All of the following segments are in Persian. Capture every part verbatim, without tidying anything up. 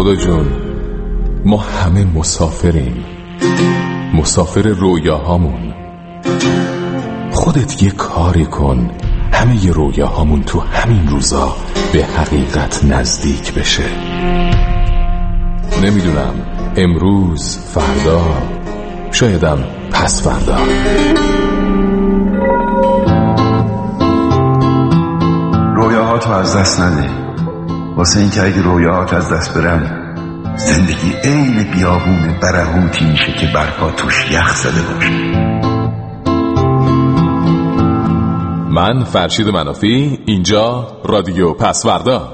خدا جون، ما همه مسافریم، مسافر رویاهامون. خودت یه کاری کن همه ی رویاهامون تو همین روزا به حقیقت نزدیک بشه. نمیدونم امروز، فردا، شایدم پس فردا. رویاهاتو از دست نده، واسه این که اگه رویاهات از دست برن زندگی عین بیابون برهوتی میشه که برپا توش یخ زده باشه. من فرشید منافی، اینجا رادیو پسوردا.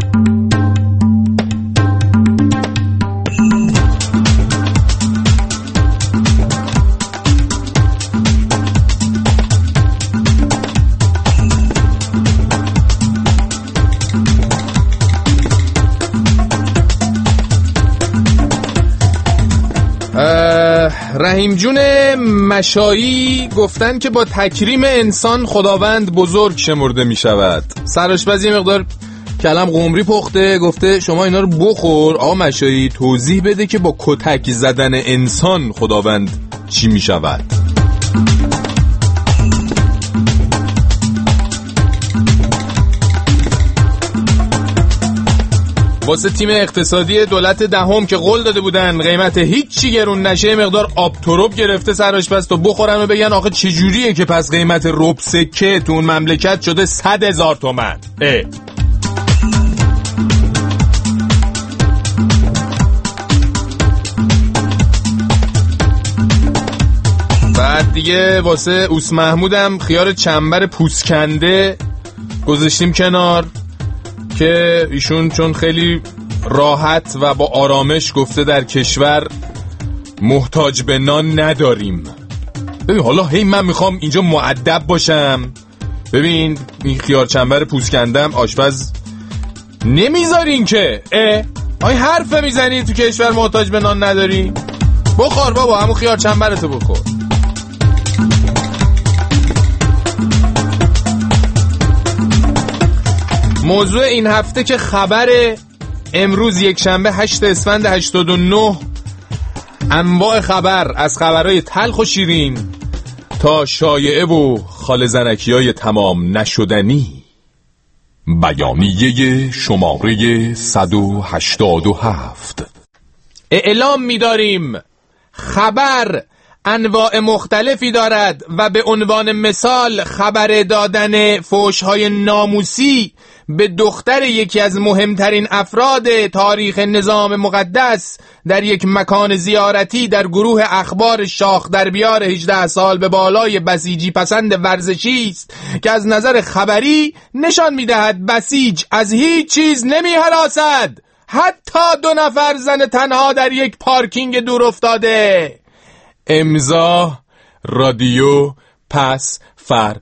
رحیم جون مشایی گفتن که با تکریم انسان خداوند بزرگ شمرده می شود. سرآشپز یه مقدار کلم قمری پخته، گفته شما اینا رو بخور. آقا مشایی توضیح بده که با کتک زدن انسان خداوند چی می شود؟ واسه تیم اقتصادی دولت دهم که قول داده بودن قیمت هیچی گرون نشه، مقدار آب تروب گرفته سرآشپز تا بخورن و بگن آخه چجوریه که پس قیمت رب سکه تو اون مملکت شده صد هزار تومن. اه بعد دیگه واسه اوس محمودم خیار چنبر پوسکنده گذاشتیم کنار که ایشون چون خیلی راحت و با آرامش گفته در کشور محتاج به نان نداریم. ببین حالا هی من میخوام اینجا مؤدب باشم. ببین این خیار چنبر پوسکندم آشپز نمیذارین که اه آی حرفه میزنی تو کشور محتاج به نان نداری؟ بخور بابا، همون خیار چنبرتو بخور. موضوع این هفته که خبر امروز یک شنبه هشت اسفند هشتاد و نه، انواع خبر از خبرهای تلخ و شیرین تا شایعه و خال زنکیای تمام نشدنی. بیانیه شماره صد و هشتاد و هفت. اعلام می‌داریم خبر انواع مختلفی دارد و به عنوان مثال خبر دادن فحش‌های ناموسی به دختر یکی از مهمترین افراد تاریخ نظام مقدس در یک مکان زیارتی در گروه اخبار شاخ در بیار هجده سال به بالای بسیجی پسند ورزشی است که از نظر خبری نشان می‌دهد بسیج از هیچ چیز نمی‌هراسد، حتی دو نفر زن تنها در یک پارکینگ دور افتاده. امضا رادیو پس فردا.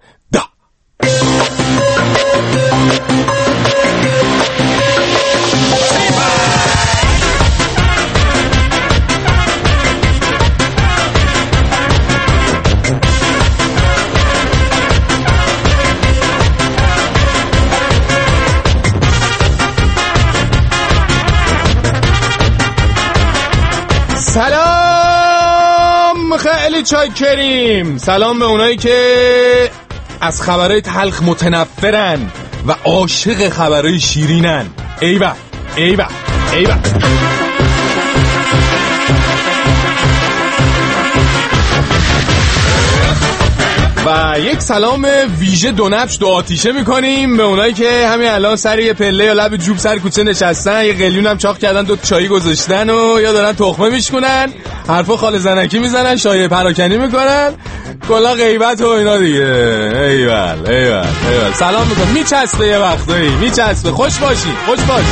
سلام، خیلی چاکریم. سلام به اونایی که از خبرهای تلخ متنفرن و عاشق خبرهای شیرینن. ایوه ایوه ایوه. و یک سلام ویژه دو نبش دو آتیشه میکنیم به اونایی که همین الان سر یه پله یا لب جوب سر کوچه نشستن، یه قلیون هم چاق کردن، دو چایی گذاشتن و یا دارن تخمه میشکنن، حرفا خال زنکی میزنن، شایعه پراکنی میکنن، کلا غیبت و اینا دیگه. ایول ایول ایول. سلام میکنم. میچسبه یه وقتایی، میچسبه. خوش باشی، خوش باشی.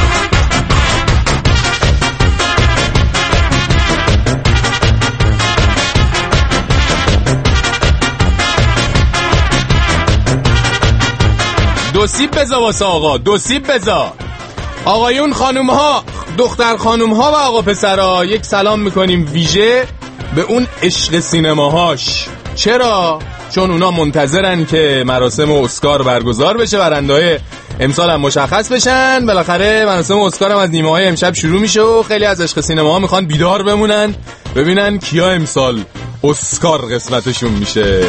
دو سیب بزا واسه آقا، دو سیب بزا. آقایون خانوم ها، دختر خانوم ها و آقا پسرها، یک سلام میکنیم ویژه به اون عشق سینماهاش. چرا؟ چون اونا منتظرن که مراسم اسکار برگزار بشه، برنده‌های امسال هم مشخص بشن. بالاخره مراسم اسکار هم از نیمه های امشب شروع میشه و خیلی از عشق سینما ها میخوان بیدار بمونن ببینن کیا امسال اسکار قسمتشون میشه.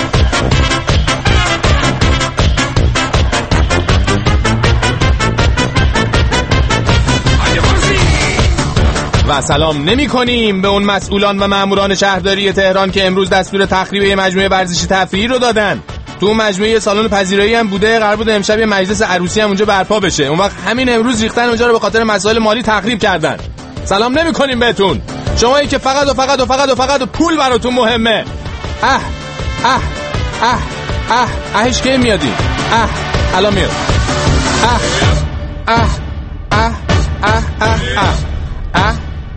و سلام نمی کنیم به اون مسئولان و ماموران شهرداری تهران که امروز دستور تخریب یه مجموعه ورزشی تفریحی رو دادن. تو اون مجموعه سالن پذیرایی هم بوده، قرار بود امشب یه مجلس عروسی هم اونجا برپا بشه. اون وقت همین امروز ریختن اونجا رو به خاطر مسائل مالی تخریب کردن. سلام نمی کنیم بهتون، شمایی که فقط و فقط و فقط و فقط و پول براتون مهمه. اه اه اه اه اهش که میادی؟ اه الان میاد. اه اه اه اه اه اه اه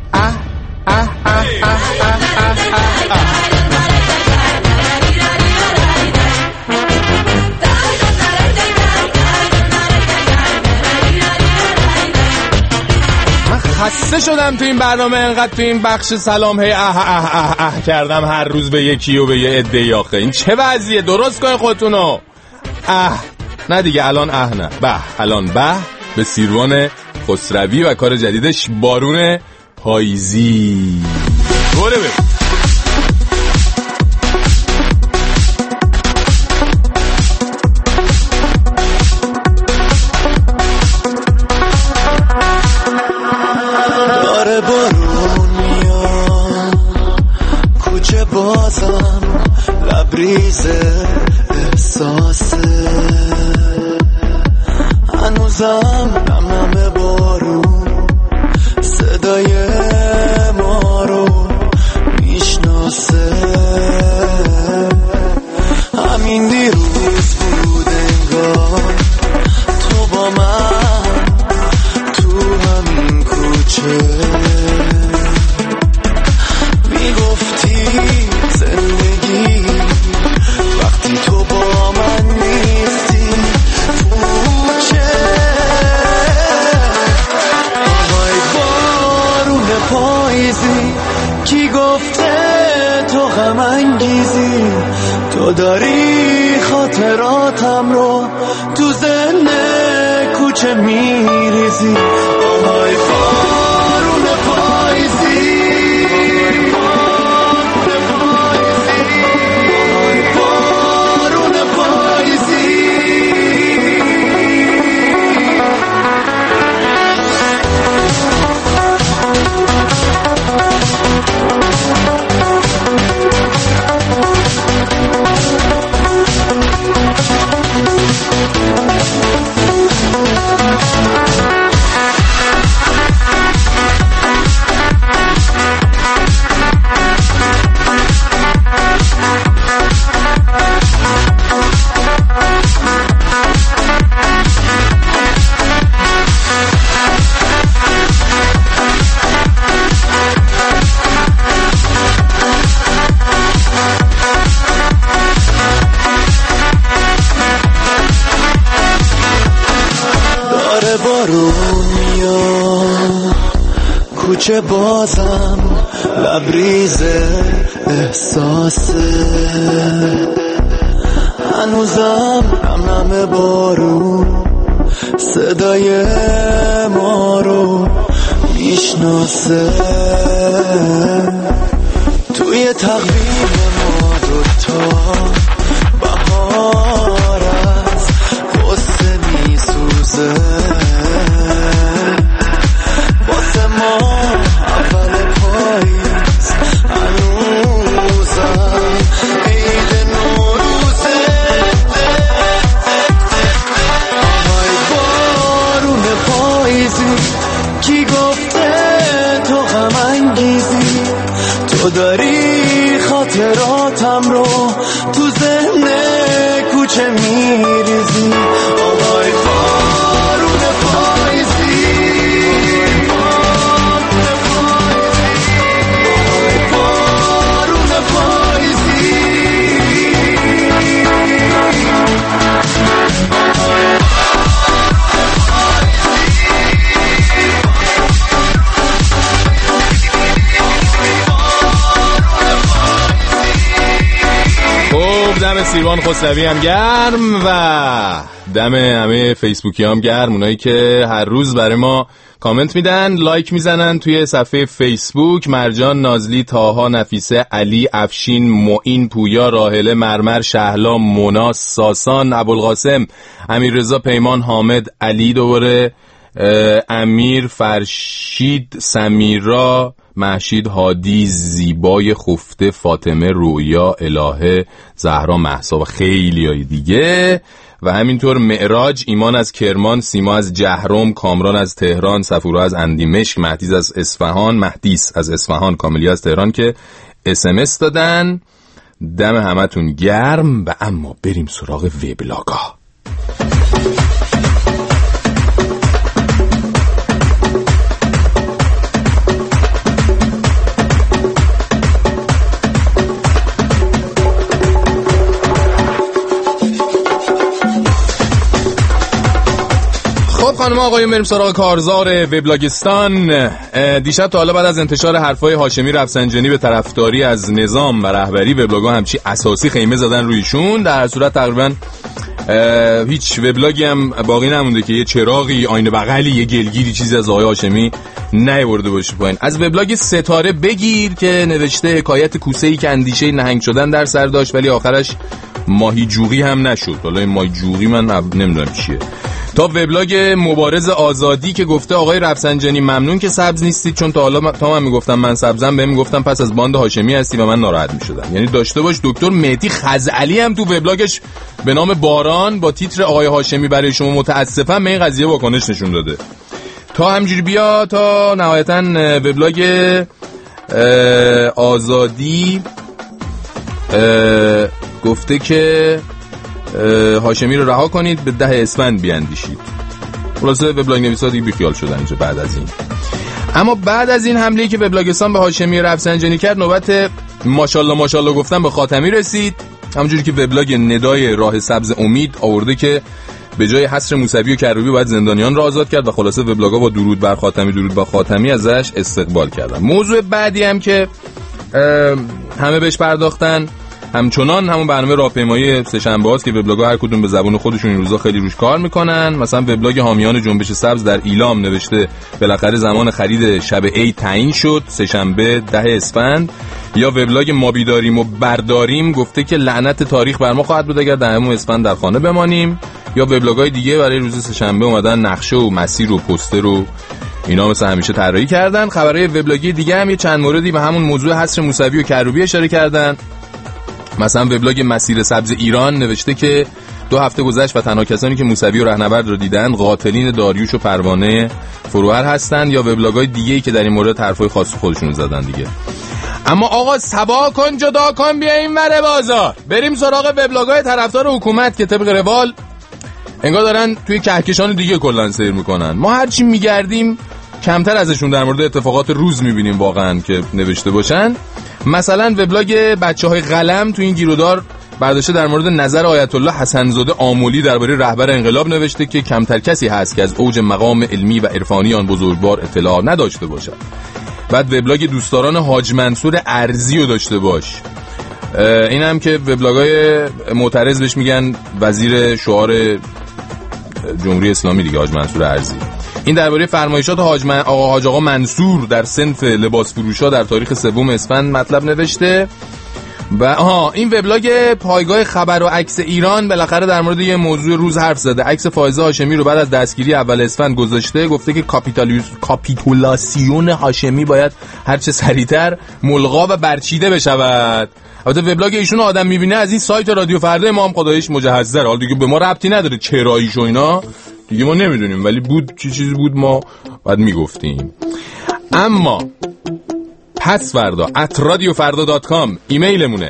خسته شدم تو این برنامه انقدر تو این بخش سلام هی اه اه اه اه کردم هر روز به یکی و به یه عده. آخه این چه وضعیه؟ درست کن خودتونو. اه نه دیگه، الان اه نه به، الان به به سیروان خسروی و کار جدیدش بارون پاییزی. دوره به داره بارون میاد کوچه بازم لبریز احساسه، هنوزم نم نم بارون صدای ما رو میشناسه. همین دیروز بود انگار تو با من تو همین کوچه میگفتی زندگی وقتی تو با من نیستی پوچه. آهای بارون پاییزی کی گفته تو غم انگیزی، تو داری خاطراتم رو تو ذهن کوچه میریزی. آهای بارون پاییزی، آهای بارون پاییزی. بارون میاد کوچه بازم لبریز احساسه، هنوزم نم نم بارون صدای ما رو میشناسه. توی تقویم ما دوتا بهار از قصه میسوزه، واسه ما اول پاییز هنوزم عید نوروزه. آهای بارون پاییزی کی گفته تو غم انگیزی، تو داری خاطراتم رو تو ذهن کوچه میریزی. آهای بارون پاییزی، آهای بارون پاییزی. نوشیروان خسروی هم گرم و دم همه فیسبوکی هم گرم، اونایی که هر روز برای ما کامنت میدن، لایک میزنن توی صفحه فیسبوک. مرجان، نازلی، تاها، نفیسه، علی، افشین، معین، پویا، راهله، مرمر، شهلا، مونا، ساسان، ابوالقاسم، امیررضا، پیمان، حامد، علی، دوباره امیر، فرشید، سمیرا، محشید، هادی، زیبای، خفته، فاطمه، رویا، الهه، زهرا، مهسا و خیلی های دیگه و همینطور معراج، ایمان از کرمان، سیما از جهرم، کامران از تهران، صفورا از اندیمشک، مهدیس از اصفهان، مهدیس از اصفهان، کاملی از تهران که اس ام اس دادن. دم همتون گرم و اما بریم سراغ وبلاگا. خانم آقایون، بریم سراغ کارزار وبلاگستان. دیشب تا حالا بعد از انتشار حرفای هاشمی رفسنجانی به طرفداری از نظام و رهبری، وبلاگ‌ها همچی اساسی خیمه زدن رویشون. در هر صورت تقریبا هیچ وبلاگی هم باقی نمونده که یه چراغی، آینه بغلی، یه گلگیری چیزی از آقای هاشمی نیاورده باشه پایین. از وبلاگ ستاره بگیر که نوشته حکایت کوسه‌ای که اندیشه نهنگ شدن در سر داشت ولی آخرش ماهی جوغی هم نشد. حالا این ماهی جوغی من نمیدونم چیه. تا وبلاگ مبارز آزادی که گفته آقای رفسنجانی ممنون که سبز نیستید، چون تا حالا تا من میگفتم من سبزم بهم میگفتم پس از باند هاشمی هستی و من ناراحت میشدم. یعنی داشته باش دکتر مهدی خزعلی هم تو وبلاگش به نام باران با تیتر آقای هاشمی برای شما متاسفم به این قضیه واکنش نشون داده. تا همجوری بیا تا نهایتا وبلاگ آزادی گفته که هاشمی رو رها کنید، به ده اسفند بیاندیشید. خلاصه وبلاگ نویسا دیگه بیخیال شدن اینجا بعد از این. اما بعد از این حمله‌ای که وبلاگستان به هاشمی رفسنجانی کرد، نوبت ماشاءالله ماشاءالله گفتن به خاتمی رسید. همونجوری که وبلاگ ندای راه سبز امید آورده که به جای حصر موسوی و کروبی باید زندانیان را آزاد کرد و خلاصه وبلاگ‌ها با درود بر خاتمی درود بر خاتمی ازش استقبال کردن. موضوع بعدی هم که همه بهش پرداختن همچنان همون برنامه راهپیمایی سه‌شنبه است که وبلاگ‌ها هر کدوم به زبون خودشون این روزا خیلی روش کار میکنن. مثلا وبلاگ حامیان جنبش سبز در ایلام نوشته بالاخره زمان خرید شب عید تعیین شد، سه‌شنبه ده اسفند. یا وبلاگ ما بیداریم و برداریم گفته که لعنت تاریخ بر ما خواهد بود اگر دهم اسفند در خانه بمانیم. یا وبلاگ‌های دیگه برای روز سه‌شنبه اومدن نقشه و مسیر و پوستر و اینا مثل همیشه طراحی کردن. خبرهای وبلاگی دیگه هم یه چند موردی به همون موضوع حصر موسوی و کروبی اشاره کردن. مثلا وبلاگ مسیر سبز ایران نوشته که دو هفته گذشت و تنها کسانی که موسوی و رهنورد رو دیدن قاتلین داریوش و پروانه فروهر هستن. یا وبلاگ‌های دیگه‌ای که در این مورد حرفای خاص خودشون زدن دیگه. اما آقا سبا کن جدا کن بیا این ور بازار، بریم سراغ وبلاگ‌های طرفدار حکومت که طبق روال انگار دارن توی کهکشان دیگه کلا سیر میکنن. ما هرچی میگردیم کمتر ازشون در مورد اتفاقات روز میبینیم واقعا که نوشته باشن. مثلا وبلاگ بچه‌های قلم تو این گیرودار برداشته در مورد نظر آیت الله حسن‌زاده آملی درباره رهبر انقلاب نوشته که کمتر کسی هست که از اوج مقام علمی و عرفانی آن بزرگوار اطلاع نداشته باشد. بعد وبلاگ دوستداران حاج منصور ارزی رو داشته باش. این هم که وبلاگ‌های معترض بهش میگن وزیر شعار جمهوری اسلامی دیگه، حاج منصور ارزی. این درباره فرمایشات حاج من... آقا حاج آقا منصور در صنف لباس فروشا در تاریخ سوم اسفند مطلب نوشته. و آها این وبلاگ پایگاه خبر و عکس ایران بالاخره در مورد یه موضوع روز حرف زده. عکس فائزه هاشمی رو بعد از دستگیری اول اسفند گذاشته، گفته که کاپیتالیوز کاپیتولاسیون هاشمی باید هر چه سریعتر ملغا و برچیده بشود. البته وبلاگ ایشون آدم میبینه از این سایت رادیو فردا ما هم خداییش مجهزه. حالا دیگه به ما ربطی نداره چراییش و اینا دیگه ما نمیدونیم، ولی بود چی چیزی بود ما بعد میگفتیم. اما پس فردا ات رادیو فردا دات کام ایمیلمونه،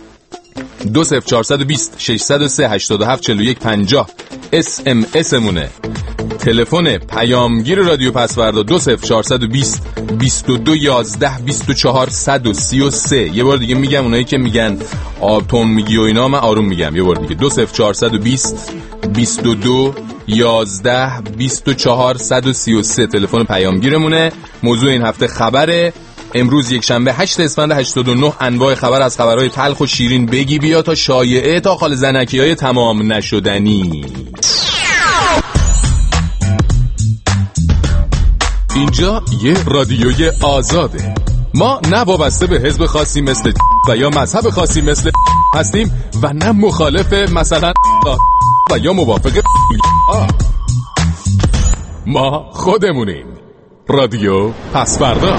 دو صفر چهارصد و بیست ششصد و سه هشتاد و هفت چهل و یک پنجاه اس ام اس مونه. تلفن پیامگیر رادیو پس فردا دو صفر چهارصد و بیست بیست و دو یازده بیست و چهار صد و سی و سه. یه بار دیگه میگم اونایی که میگن آتون میگی و اینا من آروم میگم. یه بار دیگه دو صفر چهارصد و بیست بیست و دو یازده بیست و چهار صد و سی و سه تلفن پیامگیرمونه. موضوع این هفته خبره. امروز یک شنبه هشت اسفند هشتاد و نه، انواع خبر از خبرهای تلخ و شیرین بگی بیا تا شایعه تا خال زنکی‌های تمام نشدنی. اینجا یه رادیوی آزاده. ما نه وابسته به حزب خاصی مثل و یا مذهب خاصی مثل هستیم و نه مخالف مثلا و یا موافق ما خودمونیم. رادیو پسوردا.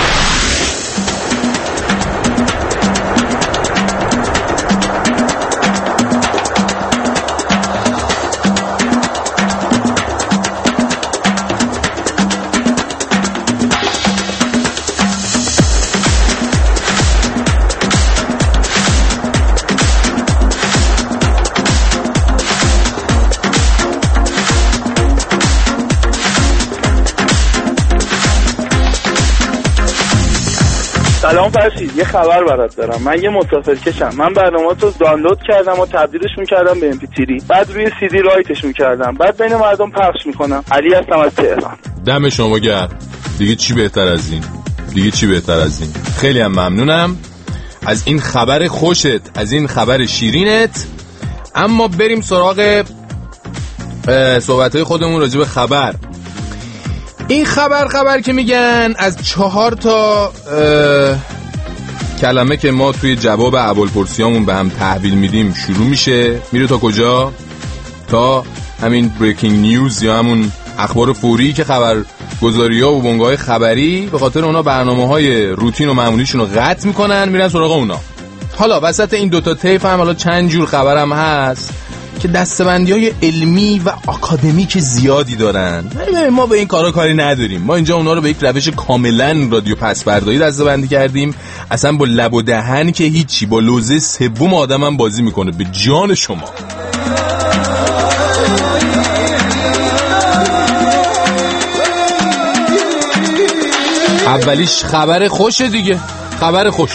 سلام فرشید، یه خبر برات دارم. من یه مسافرکشم. من برنامه‌تو دانلود کردم و تبدیلش می‌کردم به ام پی تری. بعد روی سی دی رایتش می‌کردم. بعد بین مردم پخش می‌کنم. علی هستم از تهران. دم شما گرم. دیگه چی بهتر از این؟ دیگه چی بهتر از این؟ خیلی هم ممنونم از این خبر خوشت، از این خبر شیرینت. اما بریم سراغ صحبت‌های خودمون راجع به خبر. این خبر خبر که میگن از چهار تا کلمه که ما توی جواب ابوالپرسیامون به هم تحویل میدیم شروع میشه. میره تا کجا؟ تا همین بریکینگ نیوز یا همون اخبار فوری که خبر گزاری‌ها و بنگاه‌های خبری به خاطر اونا برنامه‌های روتین و معمولیشون رو قطع میکنن، میرن سراغ اونا. حالا وسط این دوتا طیف هم حالا چند جور خبرم هست که دستبندی‌های علمی و آکادمیک زیادی دارن. ما به این کارا کاری نداریم. ما اینجا اونا رو به یک روش کاملا رادیو پسوردایی دستبندی کردیم. اصلا با لب و دهن که هیچی، با لوزه سوم آدمم بازی میکنه به جان شما. اولیش خبر خوشه دیگه، خبر خوش.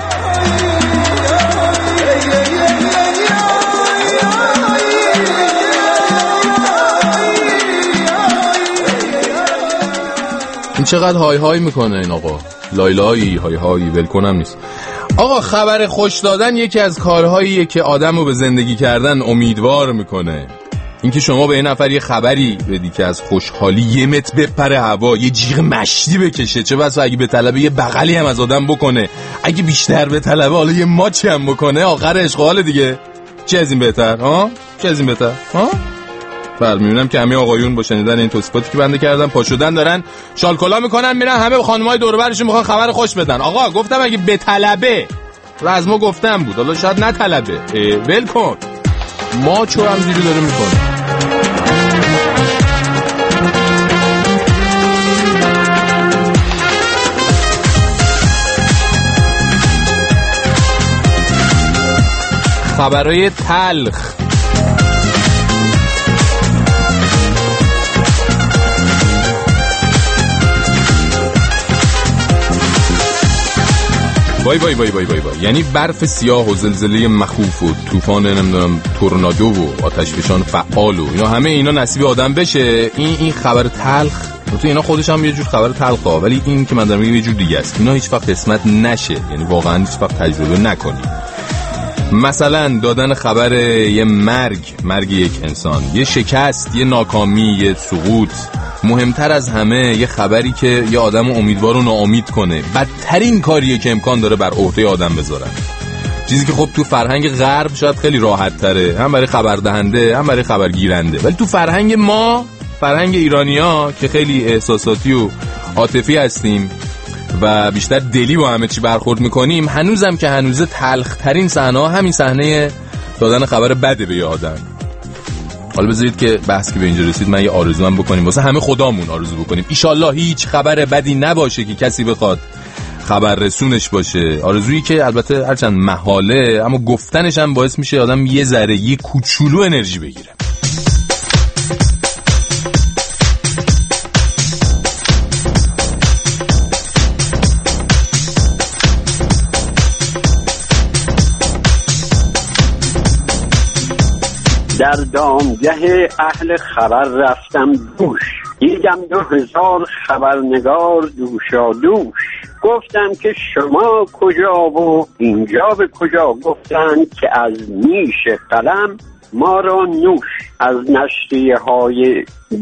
این چقدر های های میکنه این آقا، لایلایی های هایی ولکنم نیست. آقا خبر خوش دادن یکی از کارهاییه که آدمو به زندگی کردن امیدوار میکنه. اینکه شما به این نفر یه خبری بدی که از خوشحالی یه متر بپره هوا، یه جیغ مشتی بکشه، چه بسا اگه به طلبه یه بغلی هم از آدم بکنه، اگه بیشتر به طلبه حالا یه ماچی هم بکنه، آخر اشغال دیگه. چه از این بهتر؟ ها؟ چه از این بهتر؟ ها؟ بله، میبینم که همه آقایون با شنیدن این توصیفاتی که بنده کردم پا شدن دارن شالکولا میکنن میرن همه خانمای دور و برشون میخوان خبر خوش بدن. آقا گفتم اگه به طلبه، رزمو گفتم بود، حالا شاید نه طلبه، ول کن. ما چو همجوری داره میکنه. خبرهای تلخ. وای وای وای وای وای وای یعنی برف سیاه و زلزله مخوف و طوفان نمیدونم تورنادو و آتشفشان فعال و اینا همه اینا نصیب آدم بشه. این این خبر تلخ، تو اینا خودش هم یه جور خبر تلخه، ولی این که من دارم میگم یه جور دیگه است. اینا هیچ وقت قسمت نشه، یعنی واقعا هیچ وقت تجربه نکنی. مثلا دادن خبر یه مرگ، مرگ یک انسان، یه شکست، یه ناکامی، یه سقوط، مهمتر از همه یه خبری که یه آدم امیدوار و ناامید کنه، بدترین کاریه که امکان داره بر عهده آدم بذارن. چیزی که خب تو فرهنگ غرب شاید خیلی راحت تره، هم برای خبردهنده هم برای خبرگیرنده، ولی تو فرهنگ ما، فرهنگ ایرانیا که خیلی احساساتی و عاطفی هستیم و بیشتر دلی با همه چی برخورد میکنیم، هنوزم که هنوزه تلخ ترین صحنه همین صحنه دادن خبر بده به یه آدم. حالا بذارید که بحث که به اینجا رسید من یه آرزو هم بکنیم، واسه همه خدامون آرزو بکنیم ایشالله هیچ خبر بدی نباشه که کسی بخواد خبر رسونش باشه. آرزویی که البته هرچند محاله، اما گفتنش هم باعث میشه آدم یه ذره یه کوچولو انرژی بگیره. در دامگه اهل خبر رفتم دوش، دیدم دو هزار خبرنگار دوشا دوش. گفتم که شما کجا و اینجا به کجا. گفتند که از نیش قلم ما را نوش. از نشریه های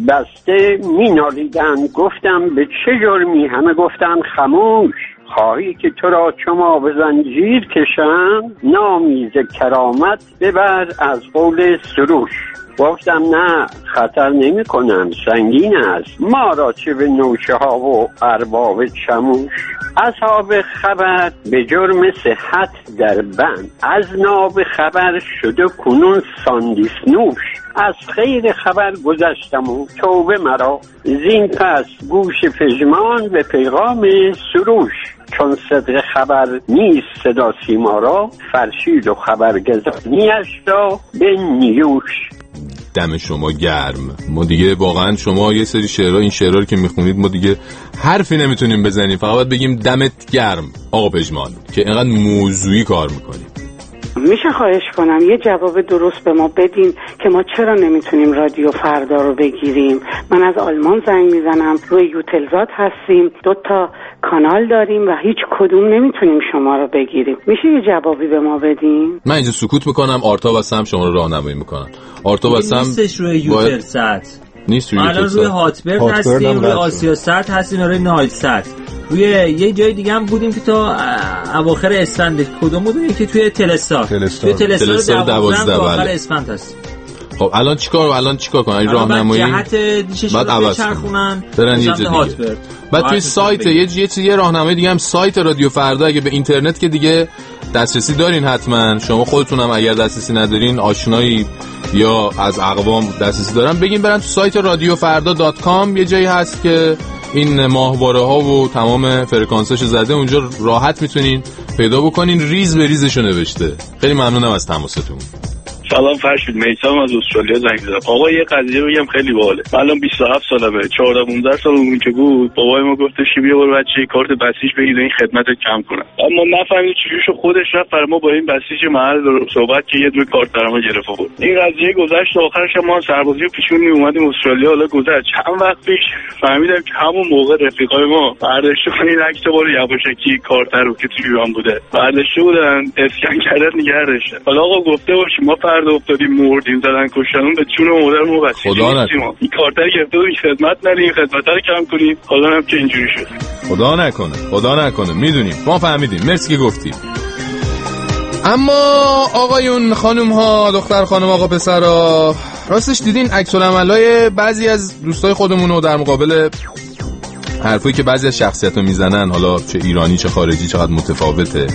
بسته می نالیدن. گفتم به چه جرمی؟ همه گفتن خموش. خواهی که تو را چما به زنجیر کشند، نامیز کرامت ببر از قول سروش. گفتم نه، خطر نمی کنم، سنگین است، ما را چه به نوشه ها و ارباب چموش. اصحاب خبر به جرم صحت در بند، از ناب خبر شده کنون ساندیس نوش. از خیر خبر گذشتم و توبه مرا، زین پس گوش پژمان به پیغام سروش. چون صدق خبر نیست صدا سیما را، فرشید و خبرگزانیش را به نیوش. دم شما گرم. ما دیگه واقعا شما یه سری شعرها، این شعرها رو که میخونید ما دیگه حرفی نمیتونیم بزنیم، فقط باید بگیم دمت گرم آقا پژمان که اینقدر موضوعی کار میکنیم. میشه خواهش کنم یه جواب درست به ما بدین که ما چرا نمیتونیم رادیو فردا رو بگیریم؟ من از آلمان زنگ میزنم، روی یوتلزات هستیم، دو تا کانال داریم و هیچ کدوم نمیتونیم شما رو بگیریم. میشه یه جوابی به ما بدین؟ من اینجا سکوت میکنم، آرتا واسم شما رو راهنمایی میکنن. آرتا واسم نیستش روی یوتلزات، نیست روی الان روی هاتبرد هستیم، روی آسیا سات هستیم، روی نایل سات. روی یه جای دیگه هم بودیم که تا اواخر اسفند. کدوم بود؟ که توی تلستار. توی تلستار دوازده اواخر اسفند هست. خب الان چیکار الان چیکار کنن؟ راهنمایی جهت دیشش رو بچرخونن برن یه جا دیگه. بعد توی سایت یه یه چیزی راهنمایی دیگه هم سایت رادیو فردا، اگه به اینترنت که دیگه دسترسی دارین حتما، شما خودتونم اگر دسترسی ندارین، آشنایی یا از اقوام دسترسی دارن، بگین برن تو سایت رادیو فردا دات کام. یه جایی هست که این ماهواره ها و تمام فرکانساشو زده، اونجا راحت میتونین پیدا بکنین. ریز به ریزشو نوشته. خیلی ممنونم از تماستون. سلام فرشید، میثم از استرالیا زنگ زدم. آقا یه قضیه بگم خیلی باحاله. من الان بیست و هفت سالمه، چهارده پانزده سال اون که بود بابای ما گفتش که بیا برو بچه کارت بسیج بگیر این خدمتت کم کنم. اما نفهمید چجوریشو خودش رفت برای ما با این بسیج محل صحبت که یه دونه کارت برام گرفت بود. این قضیه گذشت، آخرش ما سربازی رو پیشون می اومدیم استرالیا. حالا گذشت چند وقت پیش فهمیدم که همون موقع رفیقای ما برداشته این عکس بار یواشکی کارت رو که توی ایران بوده برداشته بودن، اسکن کردن نگه داشتن. حالا آقا گفته باشیم ما فردا افتادیم مردیم زدن کشتنون به چون مادر ما بسیج نیستیم. این کارت رو گرفته بودیم خدمت ندیم، خدمت رو کم کنیم. حالا هم که اینجوری شد. خدا نکنه خدا نکنه. میدونیم، ما فهمیدیم، مرسی که گفتیم. اما آقایون خانوم ها، دختر خانم آقا پسرا، راستش دیدین عکس العملای بعضی از دوستای خودمونو در مقابل حرفایی که بعضی از شخصیت‌ها میزنن، حالا چه ایرانی چه خارجی، چقدر متفاوته.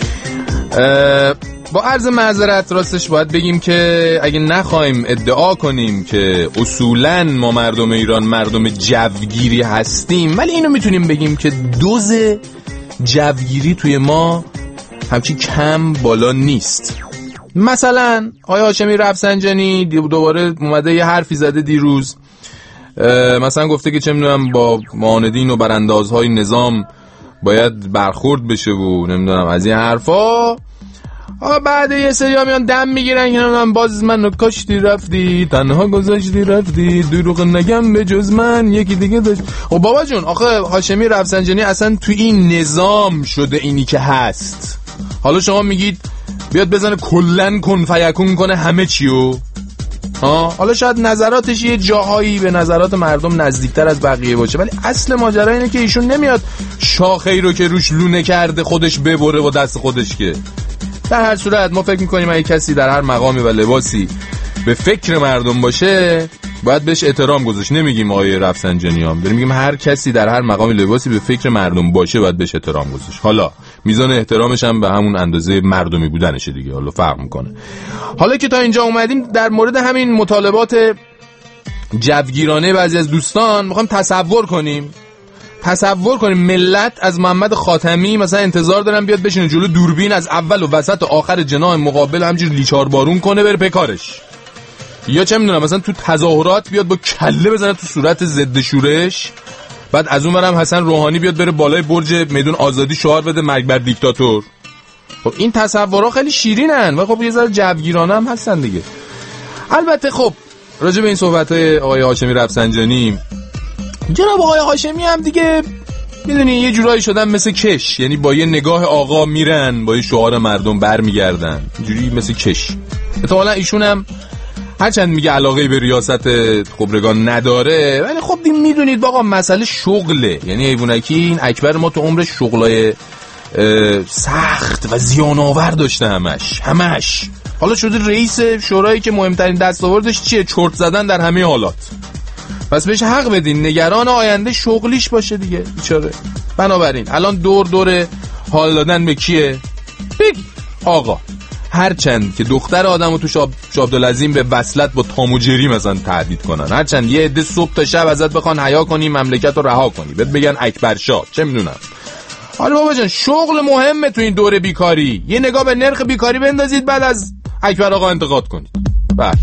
با عرض معذرت راستش باید بگیم که اگه نخوایم ادعا کنیم که اصولاً ما مردم ایران مردم جوگیری هستیم، ولی اینو میتونیم بگیم که دوز جوگیری توی ما همچین کم بالا نیست. مثلا آقای هاشمی رفسنجانی دوباره اومده یه حرفی زده دیروز، مثلا گفته که چه میدونم با معاندین و براندازهای نظام باید برخورد بشه و نمیدونم از این حرفا. آقا بعد یه سری ها میان دم میگیرن که من باز من رو کاشتی رفتی، تنها گذاشتی رفتی، دروغ نگم به جز من یکی دیگه داشت. خب بابا جون، آخه هاشمی رفسنجانی اصلا تو این نظام شده اینی که هست. حالا شما میگید بیاد بزنه کلن کن فیکون کنه همه چیو. ها حالا شاید نظراتش یه جاهایی به نظرات مردم نزدیکتر از بقیه باشه، ولی اصل ماجرا اینه که ایشون نمیاد شاخه‌ای رو که روش لونه کرده خودش ببره با دست خودش. که در هر صورت ما فکر میکنیم اگه کسی در هر مقامی و لباسی به فکر مردم باشه باید بهش احترام گذاشت. نمیگیم آقای رفسنجانی هم، داریم میگیم هر کسی در هر مقامی لباسی به فکر مردم باشه باید بهش احترام گذاشت. حالا میزان احترامش هم به همون اندازه مردمی بودنشه دیگه، حالا فرق میکنه. حالا که تا اینجا اومدیم در مورد همین مطالبات جوگیرانه بعضی از دوستان میخوام تصور کنیم تصور کنیم ملت از محمد خاتمی مثلا انتظار دارن بیاد بشینه جلو دوربین از اول و وسط و آخر جناح مقابل همینجوری لیچار بارون کنه بره پکارش، یا چه میدونم مثلا تو تظاهرات بیاد با کله بزنه تو صورت ضد شورش، بعد از اون برم حسن روحانی بیاد بره بالای برج میدون آزادی شعار بده مرگ بر دیکتاتور. خب این تصورها خیلی شیرینن و خب یه ذره جوگیرانه هم هستن دیگه. البته خب راجع به این صحبت‌های آقای هاشمی رفسنجانی، جناب آقای هاشمی هم دیگه میدونی یه جورایی شدن مثل کش، یعنی با یه نگاه آقا میرن با یه شعار مردم برمیگردن، جوری مثل کش. احتمالاً ایشون هم هرچند میگه علاقه به ریاست خبرگان نداره، ولی خب این میدونید آقا مسئله شغله، یعنی حیوانکی این اکبر ما تو عمرش شغلای سخت و زیان آور داشته، همش همش حالا شده رئیس شورایی که مهمترین دستاوردش چیه؟ چرت زدن در همه حالات. پس بهش حق بدین نگران آینده شغلیش باشه دیگه بیچاره. بنابراین الان دور دور حال دادن به کیه؟ بگی آقا هرچند که دختر آدمو تو شاب شابدالعظیم به وصلت با تام و جری مثلا تهدید کنن، هرچند یه عده صبح تا شب ازت بخوان حیا کنی مملکت رو رها کنی، بهت بگن اکبر شاه، چه میدونم. حالا بابا جان شغل مهمه تو این دوره بیکاری، یه نگاه به نرخ بیکاری بندازید بعد از اکبر آقا انتقاد کنید. بله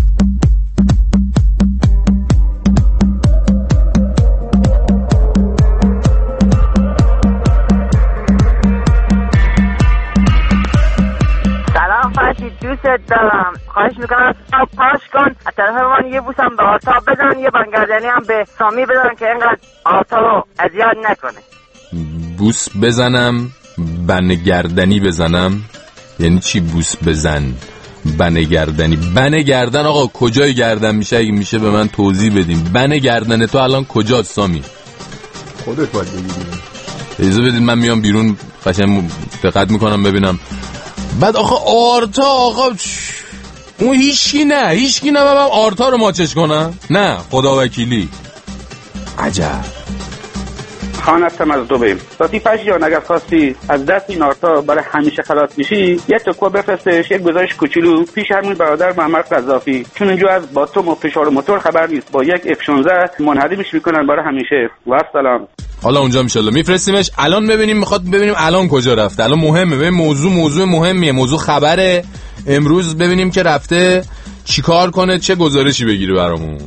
دوست دارم، خواهش میکنم آب پاش کن، از طرف من یه بوسم به آرتا بزن، یه بنگردنی هم به سامی بزن که اینقدر آرتا رو اذیت نکنه. بوس بزنم بنگردنی بزنم؟ یعنی چی بوس بزن بنگردنی؟ بنگردن آقا کجای گردن میشه؟ اگه میشه به من توضیح بدیم. بنگردن تو الان کجاست سامی؟ خودت باید بگیری. اجازه بدید من میام بیرون قشنگ دقت میکنم ببینم. بعد آخه آرتا آقا اون هیچکی نه هیچکی نه من آرتا رو ماچش کنم؟ نه خدا وکیلی. عجب. خان هستم از دو بیم ساتی پش جان، اگر خواستی از دست این آرتا برای همیشه خلاص میشی یه تکو بفرستش یک گزارش کوچولو پیش همین برادر محمد قذافی، چون اینجا از باتوم و فشار موتور خبر نیست، با یک اف شانزده منحریمش میکنن برای همیشه. و سلام. حالا اونجا میشالله میفرستیمش. الان ببینیم میخواد ببینیم الان کجا رفته. الان مهمه ببین موضوع موضوع مهمیه، موضوع خبره امروز، ببینیم که رفته چیکار کنه، چه گزارشی بگیره برامون.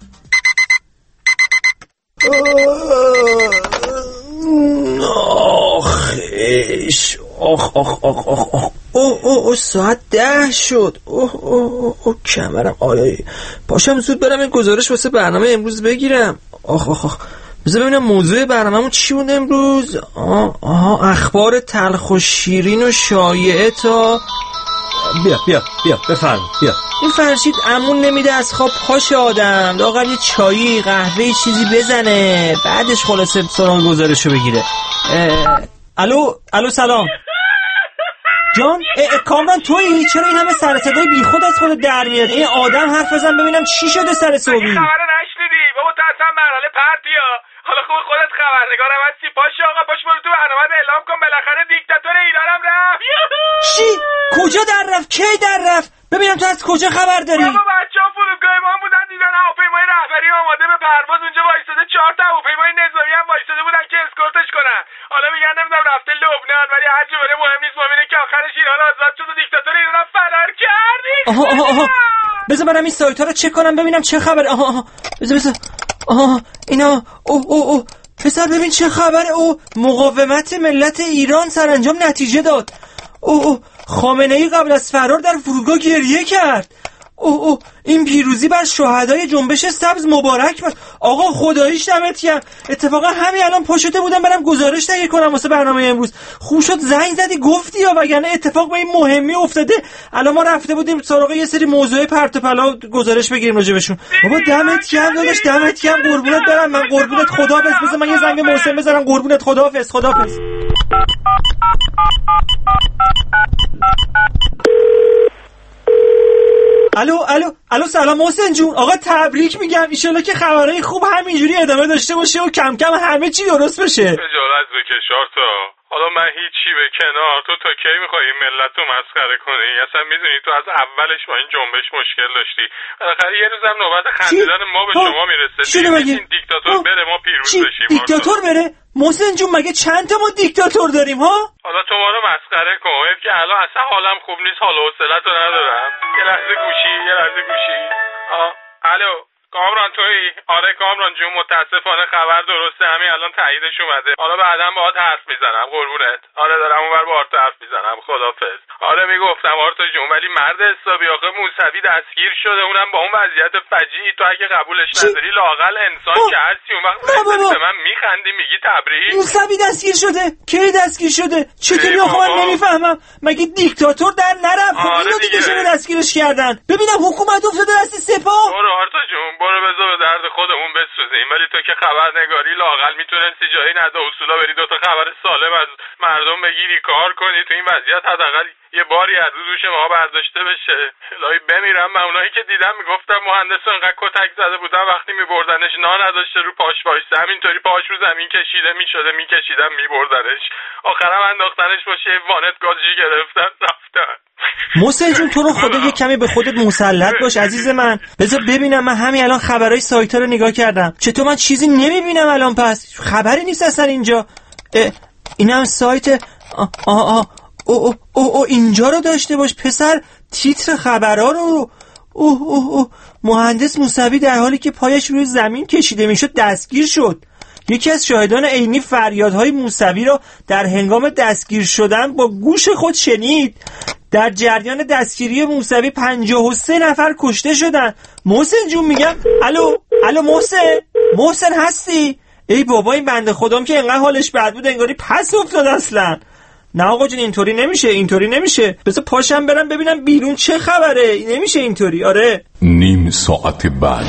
آخش آخ آخ آخ آخ آخ اوه اوه ساعت ده شد. اوه اوه اوه کمرم آیا پاشم زود برم این گزارش واسه برنامه امروز بگیرم. آخ آخ آخ بذار ببینم موضوع برنامه‌مون چی بود امروز. آه آها اخبار تلخ و شیرین و شایعه تا بیا بیا بیا بفرم بیا. این فرشید امون نمیده از خواب پاش آدم لااقل یه چایی قهوه چیزی بزنه بعدش خلاصه سراغ گزارشو بگیره. الو الو سلام جان. کامران تویی؟ چرا این همه سر صدای بیخود از خودت در میاد؟ این آدم حرف بزن ببینم چی شده سر صبحی. خبر نشنیدی بابا؟ تو اصلا مرحله پرتیا. حالا خوب خودت خبرنگارم هستی، پاشو آقا پاش برو تو برنامه اعلام کن بالاخره دیکتاتور ایرانم رفت. چی؟ کجا در رفت؟ کی در رفت؟ ببینم تو از کجا خبر داری؟ بابا بچه‌ها فرودگاه ما بودن دیدن هواپیمای رهبری آماده به پرواز اونجا وایساده، چهار تا هواپیمای نظامی هم وایساده بودن که اسکورتش کنن. حالا میگن نمیدونم رفته لبنان، ولی هر جا بره مهم نیست، مهم اینه که آخرش ایران آزاد شد و دیکتاتور ایران فرار کرد. آها آها آها بذار برم این سایت‌ها رو چک کنم ببینم چه خبره. آها آها بذار بذار آها اینا اوه اوه اوه پسر ببین چه خبره. اوه مقاومت ملت ایران سرانجام نتیجه داد. اوه اوه خامنه‌ای قبل از فرار در فرودگاه گریه کرد. اوه اوه این پیروزی بر شهدای جنبش سبز مبارک باد. آقا خداییش دمت گرم. اتفاقا همین الان پاشده بودم برم گزارش تهیه کنم واسه برنامه امروز. خوب شد زنگ زدی گفتی یا وگرنه اتفاق به این مهمی افتاده. الان ما رفته بودیم سراغ یه سری موضوع پرت و پلا گزارش بگیریم راجع بهشون. بابا دمت گرم داداش دمت گرم قربونت برم. من قربونت خداحافظ. بذار من یه زنگ محسن بزنم. قربونت خداحافظ خداحافظ. الو الو الو سلام محسن جون. آقا تبریک میگم، ان شاءالله که خبرای خوب همینجوری ادامه داشته باشه و کم کم همه چی درست بشه. خجالت بکش آرتا. حالا من هیچی به کنار، تو تا کی میخوای این ملت رو مسخره کنی؟ اصلا میدونی تو از اولش با این جنبش مشکل داشتی، بالاخره یه روزم نوبت خندیدن ما به شما میرسه. این دیکتاتور بره ما پیروز بشیم. دیکتاتور بره؟ محسن جون مگه چند تا ما دیکتاتور داریم ها؟ حالا تو ما رو مسخره کن که الان اصلا حالم خوب نیست، حال و حوصله‌تو ندارم. یه لحظه گوشی یه لحظه گوشی. آه الو کامران تویی؟ آره کامران جون متاسفانه خبر درسته، همین الان تاییدش اومده. حالا بعداً باهات حرف میزنم قربونت. آره دارم اونور با آرتا حرف میزنم. خدافظ. آره میگفتم آرتا جون، ولی مرد حسابی آخه موسوی دستگیر شده، اونم با اون وضعیت فجیعی. تو اگه قبولش نداری لااقل انسان که هستی اون وقت به من میخندی میگی تبریک. موسوی دستگیر شده؟ کی دستگیر شده؟ چطوری آخه من نمیفهمم. مگه دیکتاتور در نرفت؟ خب اینو دیگه چرا دستگیرش کردن؟ ببینم حکومت افتاده دست سپاه. برو آرتا جون برو بذار به درد خودمون بسوزیم، ولی تو که خبرنگاری لااقل میتونستی جایی نده اصولا بری دوتا خبر سالم از مردم بگیری کار کنی. تو این وضعیت حداقل یه باری از روش ما برداشته بشه. الهی بمیرم من اونایی که دیدم میگفتم مهندس انقدر کتک زده بودن وقتی میبردنش نا نداشته رو پاش وایسه، همینطوری پاش رو زمین کشیده میشده میکشیدن میبردنش، آخرام انداختنش باشه یه وانت گازی گرفتن رفتن. محسن جون تو رو خدا یه کمی به خودت مسلط باش عزیز من. بذار ببینم، من همین الان خبرای سایت ها رو نگاه کردم. چطور من چیزی نمیبینم الان؟ پس خبری نیست اصلا اینجا. اینم سایت آه آه آه او او او او اینجا رو داشته باش پسر، تیتر خبرها رو. اوه اوه اوه مهندس موسوی در حالی که پایش روی زمین کشیده میشد دستگیر شد. یکی از شاهدان عینی فریادهای موسوی را در هنگام دستگیر شدن با گوش خود شنید. در جریان دستگیری موسوی پنجاه و سه نفر کشته شدن. محسن جون میگم الو الو محسن محسن هستی؟ ای بابا این بنده خدام که انقدر حالش بد بود انگاری پس افتاد اصلا. نه آقا جون اینطوری نمیشه، اینطوری نمیشه. بذار پاشم برم ببینم بیرون چه خبره. نمیشه اینطوری. آره نیم ساعت بعد.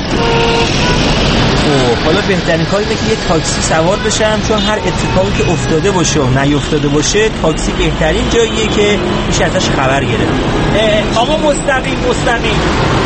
خب حالا بهترین کار اینه که یه تاکسی سوار بشم، چون هر اتفاقی که افتاده باشه و نیفتاده باشه تاکسی بهترین جاییه که میشه ازش خبر گرفت. آقا مستقیم مستقیم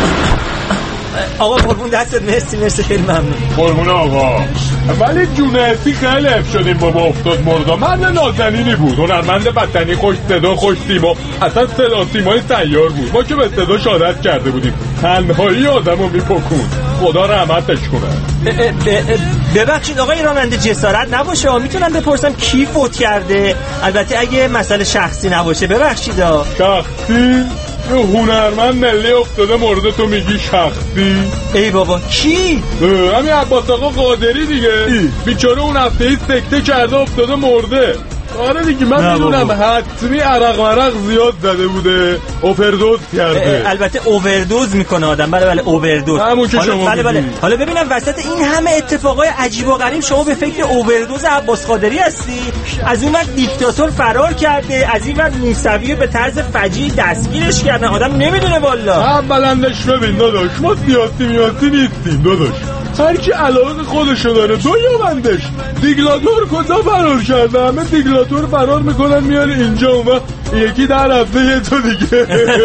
آقا قربون دستت. مرسی مرسی خیلی ممنون. قربون آقا. ولی جونتی خیلی اف شدیم بابا افتاد مردا. مرد نازنینی بود، هنرمند بدنی، خوش صدا، خوش سیما، اصلا صدا سیمای سیار بود. ما که به صداش عادت کرده بودیم. تنهایی آدمو میپکون. خدا رحمتش کنه. ببخشید آقای راننده جسارت نباشه میتونم بپرسم کی فوت کرده؟ البته اگه مسئله شخصی نباشه ببخشید. شخصی؟ یه هنرمند ملی افتاده مورد تو میگی شخصی؟ ای بابا کی؟ همین عباس آقا قادری دیگه. بیچاره اون هفته سکته کرده افتاده مرده. آره دیگه من میدونم حتمی عرق مرق زیاد زده بوده، اووردوز کرده. البته اووردوز میکنه آدم. بله بله اووردوز همون که شما بله بله. حالا ببینم وسط این همه اتفاقای عجیب و غریب شما به فکر اووردوز عباس قادری هستی؟ از اون وقت دیکتاتور فرار کرده، از این وقت موسوی به طرز فجیعی دستگیرش کردن. آدم نمیدونه والا. هم بلندش ببین داداش، ما سیاسی میاسی نیستیم داداش، هر کی علاقه خودشو داره. تو یا بندش دیکتاتور کجا فرار کرده؟ همه دیکتاتور فرار میکنن میان اینجا، اون وقت یکی در رفته یه تو دیگه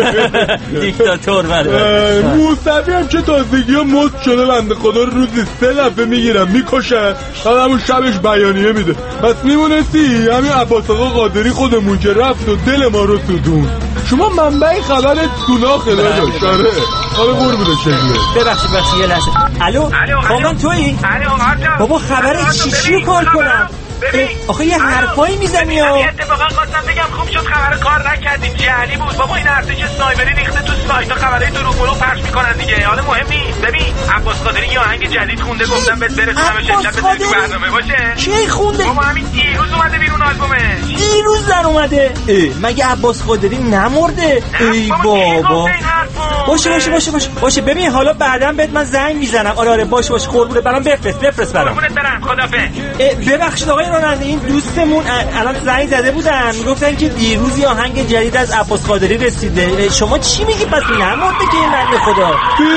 دیکتاتور. بله موسوی هم که تازگی ها مد شده بنده خدا، روزی سه دفعه میگیرن میکشن، بعد همون شبش بیانیه میده. پس میمونستی همین عباس آقا قادری خودمون که رفت و دل ما رو سودون. شما منبع خبر سوناخه داشت. آره آره قربونه شکله. ببخشید ببخشید یه لحظه. الو کامران تویی؟ بابا خبر چی چی رو کار کنم؟ آخه یه حرفایی میزنی ها. اتفاقا خواستم بگم خوب شد خبر کار نکردیم، جعلی بود بابا. این ارتش سایبری ریخته تو سایت ها خبرای دروغ برو پخش میکنن دیگه. حالا مهم نیست. ببین عباس قادری یه آهنگ جدید خونده، گفتم بهت برسونمش امشب به تو برنامه باشه. کی خونده؟ بابا همین دیروز اومده بیرون آلبومش. دیروز در اومده؟ مگه عباس قادری نمرده؟ ای بابا. باشه باشه باشه باشه باشه. ببین حالا بعداً بهت من زنگ میزنم. آره آره باشه باشه قربونت برام بفرست بفرست برام. قربونت برم خدافظ. ببخشید آقای راننده این دوستمون الان زنگ زده بودن میگفتن که دیروز یه آهنگ جدید از عباس قادری رسیده. شما چی میگی پس نمرده که این بنده خدا؟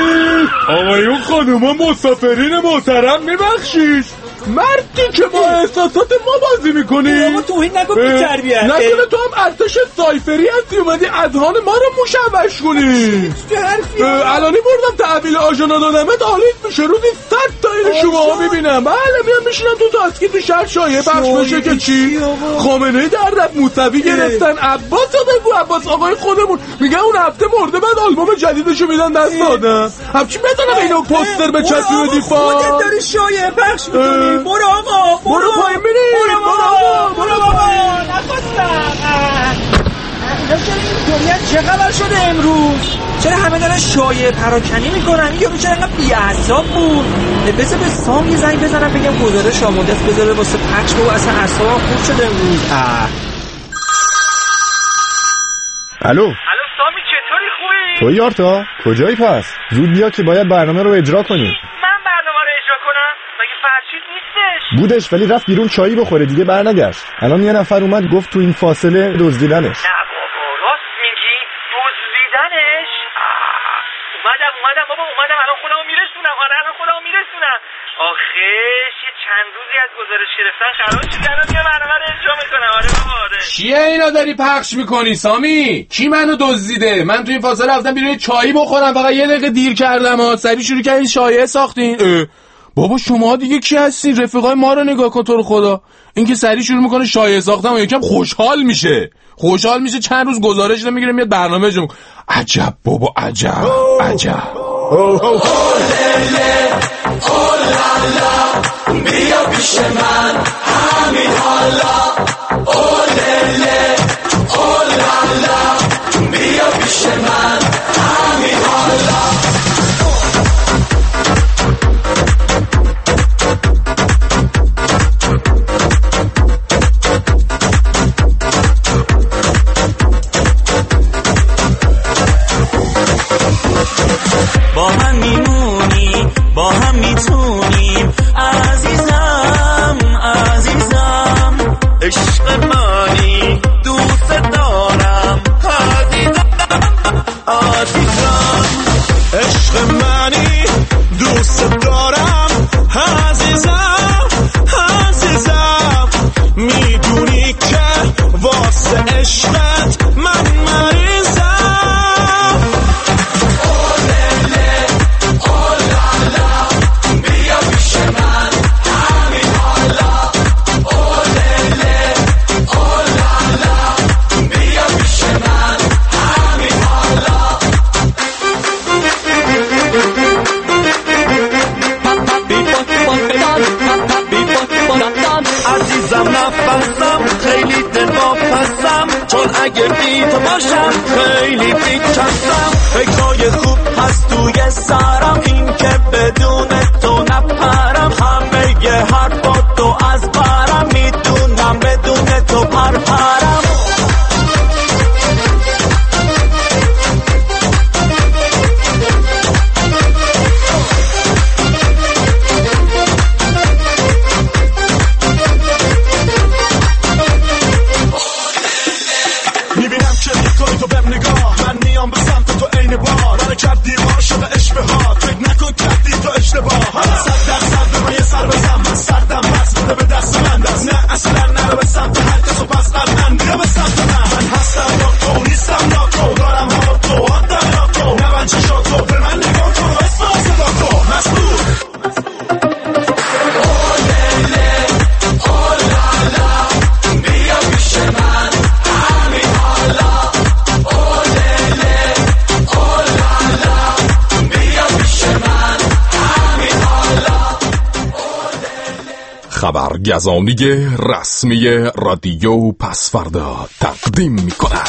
آقایون خانوما مسافرین محترم میبخشید، مردی که با احساسات ما بازی میکنی. اما توهین نکن بی تربیت. نکنه تو هم ارتش سایفری هستی اومدی اذهان ما رو مشوش کنی. الانی بردم تحویل آژانا دادمت آلیت میشه روزی صد تا این شما ها میبینم. بله میام میشینم تو تاسکی تو شهر شایعه پخش بشه که چی خامنه‌ای در رفت موسوی گرفتن. عباس رو بگو، عباس آقای خودمون میگه اون هفته مرده، بعد آلبوم جدیدشو میدن دست آدم. همچین بزنم اینو پوستر به چسبی و دیفا. خودت داری شایعه پخش میکنی. برو آقا برو پایین بریم. برو بابا برو بابا نخواستم. اینا چرا این دنیا چه خبر شده امروز؟ چرا همه دارن شایعه پراکنی میکنن؟ این یارو چرا انقدر بی‌اعصاب بود؟ بذار به سام یه زنگ بزنم بگم گزارش آماده است بذاره واسه پخش و اصلا اعصابم خوب شده امروز. اه الو الو سامی چطوری خوبی؟ تو یارتا کجایی پس؟ زود بیا که باید برنامه رو اجرا کنیم. من برنامه رو اجرا کنم؟ مگه فرشید نیستش؟ بودش ولی رفت بیرون چایی بخوره دیگه برنگشت. الان یه نفر اومد گفت تو این فاصله دزدیدنش. نه بابا راست میگی؟ دزدیدنش؟ اومدم اومدم بابا اومدم الان خودمو میرسونم. آره الان خودمو میرسونم. آخه یه چند روزی از گزارش گرفتن خراب شد الان یه برنامه رو اجرا میکنم. آره بابا آره. چیه اینا داری پخش میکنی سامی؟ کی منو دزدیده؟ من تو این فاصله رفتم بیرون چایی بخورم فقط یه دقیقه دیر کردم ها. سری شروع کردین شایعه ساختین. بابا شما دیگه کی هستین؟ رفیقای ما رو نگاه کن تو رو خدا. این که سری شروع میکنه شایعه ساختن و یکم خوشحال میشه. خوشحال میشه چند روز گزارش نمیگیره میاد برنامه جون. عجب بابا عجب عجب. بیا پیش من همین حالا اولله اولالا بیا پیش من همین حالا. با هم میمونی با هم میتونیم عزیزم عزیزم عشق منی دوست دارم عزیزم عزیزم عشق منی دوست دارم عزیزم عزیزم میدونی که واسه عشقت من مریضم. عزیزم نفسم خیلی دلواپسم چون اگه بی تو باشم خیلی بی‌کسم. فکرای خوب هست توی سرم این که بدون تو نپرم همه یه حرفاتو از برم میدونم بدون تو پرپرم. خبرگزانی رسمی رادیو پسوردا تقدیم می کند.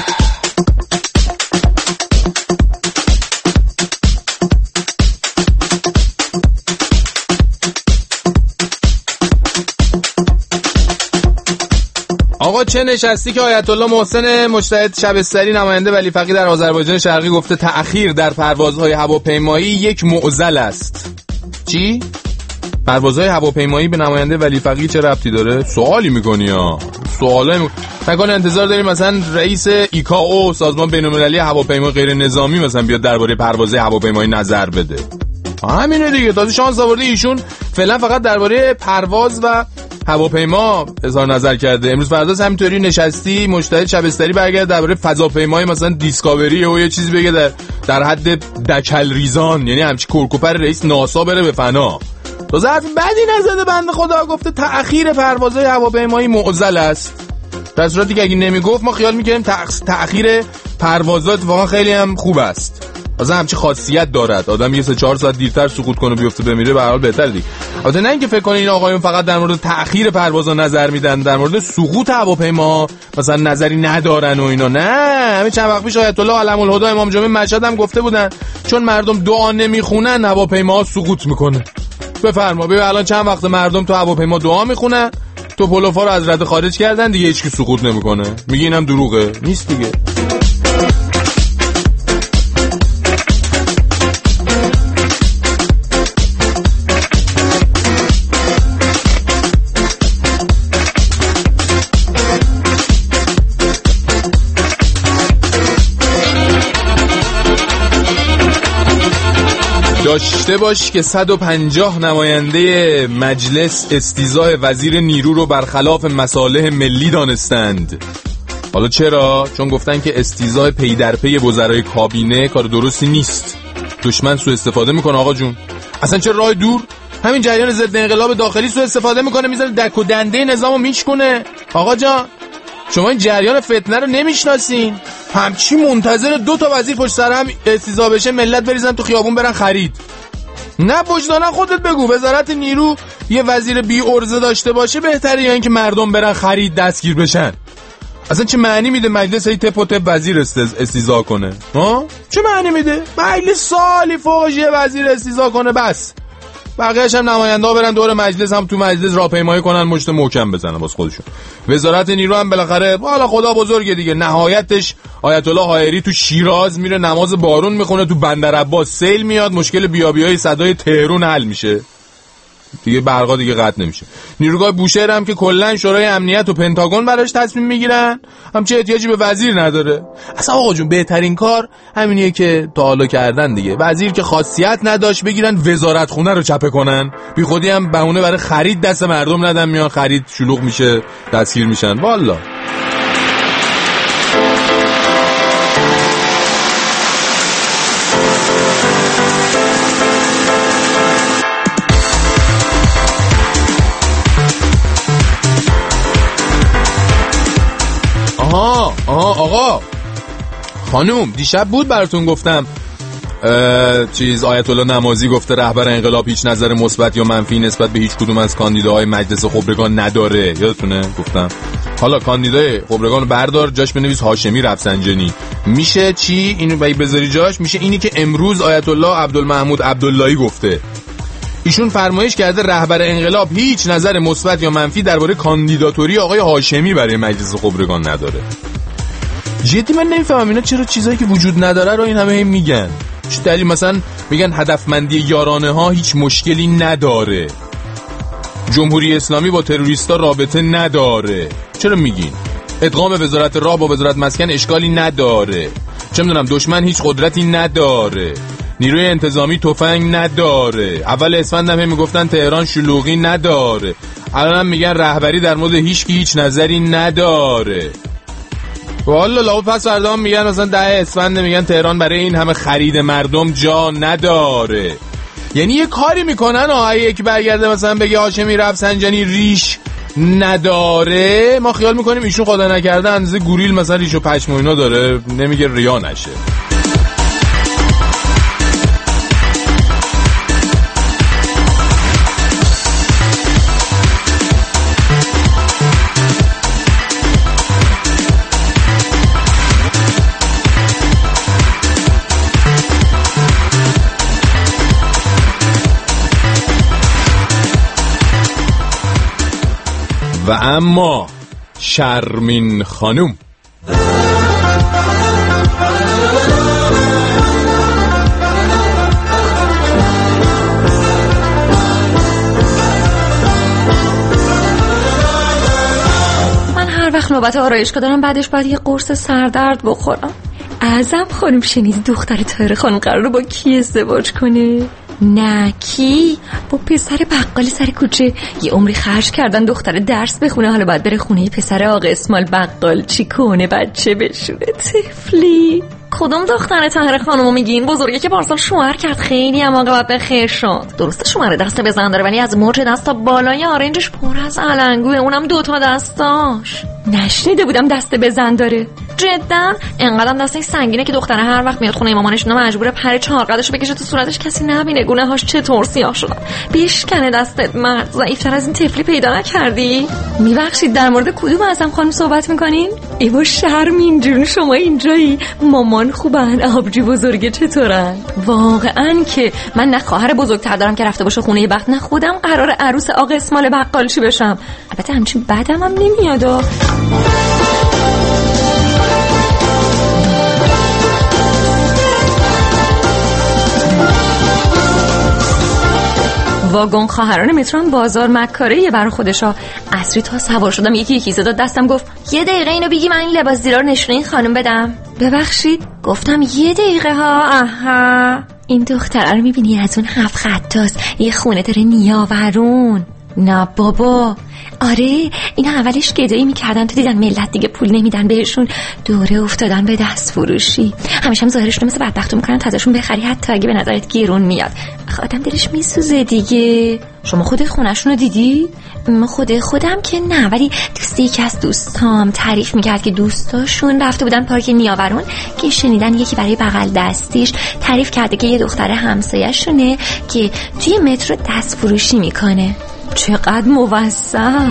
آقا چه نشستی که آیت الله محسن مجتهد شبستری نماینده ولی فقیه در آذربایجان شرقی گفته تأخیر در پروازهای هواپیمایی یک معضل است. چی؟ پروازهای هواپیمایی به نماینده ولی فقیه چه ربطی داره؟ سوالی میکنی ها سوالی میکنی. نکنه انتظار داریم مثلا رئیس ایکائو سازمان بین‌المللی هواپیما غیر نظامی مثلا بیاد درباره پروازهای هواپیمایی نظر بده؟ همینه دیگه. تازه شانس آورده ایشون فعلا فقط درباره پرواز و هواپیما اظهار نظر کرده. امروز فردا همینطوری نشستی مجتهد شبستری برگرد درباره فضاپیمای مثلا دیسکاوری و یه چیزی بگه در در حد دکل ریزان، یعنی همچی کورکوپر رئیس ناسا بره به فنا. تازه حرف بدی نزده بنده خدا، گفته تأخیر پروازهای هواپیمایی معضل است. در صورتی که اگه نمیگفت ما خیال میکنیم تأخیر پروازات واقعا خیلی هم خوب است. مثلا همچی خاصیت دارد آدم یه سه چهار ساعت دیرتر سقوط کنه بیفته بمیره به هر حال بهتره دیگه. البته نه اینکه فکر کنین این آقایون فقط در مورد تأخیر پروازا نظر میدن، در مورد سقوط هواپیما مثلا نظری ندارن و اینا. نه همین چند وقت پیش آیت الله علم الهدی امام جمعه مشهد هم گفته بودن چون مردم دعا نمیخونن هواپیما سقوط میکنه. بفرما ببین الان چند وقت مردم تو هواپیما دعا میخونن، تو پلوفا رو از رده خارج کردن دیگه، هیچ کی سقوط نمیکنه. میگه اینم دروغه؟ نیست دیگه. داشته باش که صد و پنجاه نماینده مجلس استیضاح وزیر نیرو رو برخلاف مصالح ملی دانستند. حالا چرا؟ چون گفتن که استیضاح پی در پی وزرای کابینه کار درستی نیست، دشمن سوء استفاده میکنه. آقا جون اصلا چه راه دور؟ همین جریان ضد انقلاب داخلی سوء استفاده میکنه، میذاره دک و دنده نظامو میشکنه. آقا جان شما این جریان فتنه رو نمیشناسین؟ همچی منتظر دو تا وزیر پشت سر هم استیضاح بشه ملت بریزن تو خیابون برن خرید؟ نه وجدانا خودت بگو وزارت نیرو یه وزیر بی ارزه داشته باشه بهتره یا اینکه مردم برن خرید دستگیر بشن؟ اصلا چه معنی میده مجلس هی تپ و تپ وزیر استیضاح کنه؟ ها چه معنی میده مجلس سالی فوقش یه وزیر استیضاح کنه بس بقیه‌اش هم نماینده‌ها برن دور مجلس هم تو مجلس راهپیمایی کنن مشت محکم بزنن واسه خودشون. وزارت نیرو هم بالاخره والا خدا بزرگه دیگه، نهایتش آیت الله حائری تو شیراز میره نماز بارون میخونه، تو بندر عباس سیل میاد، مشکل بیابیای صدای تهران حل میشه دیگه، برقا دیگه قطع نمیشه. نیروگاه بوشهر هم که کلا شورای امنیت و پنتاگون براش تصمیم میگیرن، هم چه احتیاجی به وزیر نداره. اصلا آقا جون بهترین کار همینیه که تا حالا کردن دیگه، وزیر که خاصیت نداشت بگیرن وزارت خونه رو چپه کنن، بی خودی هم بهونه برای خرید دست مردم ندن، میان خرید شلوغ میشه دستگیر میشن. والا آها آها آقا خانوم دیشب بود براتون گفتم چیز آیت الله نمازی گفته رهبر انقلاب هیچ نظر مثبت یا منفی نسبت به هیچ کدوم از کاندیداهای مجلس خبرگان نداره، یادتونه گفتم؟ حالا کاندیدای خبرگان رو بردار جاش بنویس هاشمی رفسنجانی. میشه چی اینو بذاری جاش؟ میشه اینی که امروز آیت الله عبدالمحمود عبداللهی گفته. ایشون فرمایش کرده رهبر انقلاب هیچ نظر مثبت یا منفی درباره کاندیداتوری آقای هاشمی برای مجلس خبرگان نداره. جدی من نمیفهمم اینا چرا چیزایی که وجود نداره رو این همه هم میگن. چه دلیل؟ مثلا میگن هدفمندی یارانه ها هیچ مشکلی نداره، جمهوری اسلامی با تروریستا رابطه نداره. چرا میگین؟ ادغام وزارت راه با وزارت مسکن اشکالی نداره. چه میدونم دشمن هیچ قدرتی نداره، نیروی انتظامی تفنگ نداره. اول اسفند هم میگفتن تهران شلوغی نداره، الان هم میگن رهبری در مورد هیچ کی هیچ نظری نداره. والا لاو پس فردا هم میگن مثلا ده اسفند میگن تهران برای این همه خرید مردم جا نداره. یعنی یه کاری میکنن آه یکی برگرده مثلا بگه هاشمی رفسنجانی ریش نداره، ما خیال میکنیم ایشون خدا نکرده اندازه گوریل مثلا ریش و پشم و اینا داره، نمیگه ریا نشه. و اما شرمین خانوم من هر وقت نوبت آرایشگاه دارم بعدش باید یه قرص سردرد بخورم. اعظم خانم شنید دختر طاهره خانم قراره با کی ازدواج کنه؟ نه کی؟ با پسر بقال سر کوچه. یه عمری خرج کردن دختر درس بخونه، حالا باید بره خونه پسر آقا اسمال بقال چی کنه بچه بشونه طفلی. کدوم دختر طاهر خانومو میگین؟ بزرگه که پارسال شوهر کرد، خیلی هم عاقبت به خیر شد. درسته شوهر دست بزن داره ولی از موج دست تا بالای آرنجش پر از علنگوه، اونم دوتا دستاش. نشنیده بودم دست بزن داره. جدا انقدرم دستش سنگینه که دختره هر وقت میاد خونه مامانش اینا مجبوره پر چهار قدشو بکشه تو صورتش کسی نبینه گونه‌هاش چطور سیاه شدن. بشکنه دستت مرد. ضعیف‌تر از این طفلی پیدا نکردی؟ میبخشید در مورد کدوم ازم خانم صحبت میکنین؟ ایوا شرمین جون شما اینجایی. مامان خوبن، آبجی بزرگه چطورن؟ واقعا که من نه خواهر بزرگتر دارم که رفته باشه خونه بخت، نه خودم قرار عروس آقا اسماعیل بقالچی بشم. البته همچین بدم هم نمیاد. واگن خواهران مترون بازار مکاره برای خودشا. عصری تا سوار شدم یکی یکی صدا دستم گفت یه دقیقه اینو بگی من این لباس زیرا رو نشونه این خانم بدم. ببخشید گفتم یه دقیقه ها. آها این دختره رو میبینی از اون هفت خطاست، یه خونه داره نیاورون. نه بابا آره اینا اولش گدایی میکردن تو دیدن ملت دیگه پول نمیدن بهشون دوره افتادن به دست فروشی. همیشه هم ظاهرشون مثل بدبختو میکنن تا ازشون بخری حتی اگه به نظرت گیرون میاد. آدم دلش میسوزه دیگه. شما خودت خونه‌شون رو دیدی؟ خود خودم که نه، ولی دوستی یکی از دوستام تعریف میکرد که دوستاشون رفته بودن پارک نیاورون که شنیدن یکی برای بغل دستیش تعریف کرده که یه دختر همسایه‌شونه که توی مترو دست فروشی میکنه. چقدر موثق.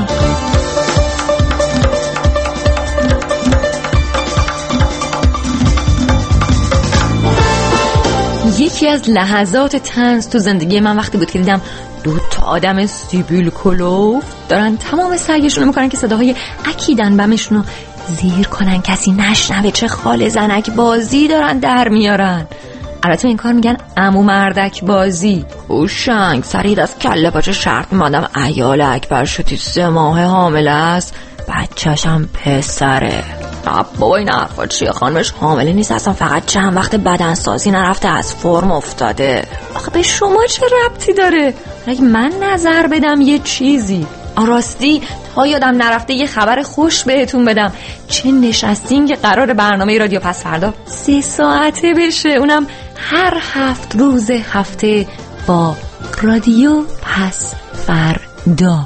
یکی از لحظات طنز تو زندگی من وقتی بود که دیدم دو تا آدم سیبیل کلوف دارن تمام سعیشون رو میکنن که صداهای اکیدن بمشون رو زیر کنن کسی نشنوه. چه خال زنک بازی دارن در میارن. البته این کار میگن عمو مردک بازی. اوشنگ سرید از کله پاچه شرط میمادم عیال اکبر شدی سه ماه حامله است بچه‌شم پسره. بابا این حرفا چیه؟ خانمش حامله نیست اصلا، فقط چند وقت بدنسازی نرفته از فرم افتاده. آخه به شما چه ربطی داره؟ اگه من نظر بدم یه چیزی راستی تا یادم نرفته یه خبر خوش بهتون بدم. چه نشستیم که قرار برنامه رادیو پس فردا سه ساعته بشه، اونم هر هفت روز هفته با رادیو پس فردا.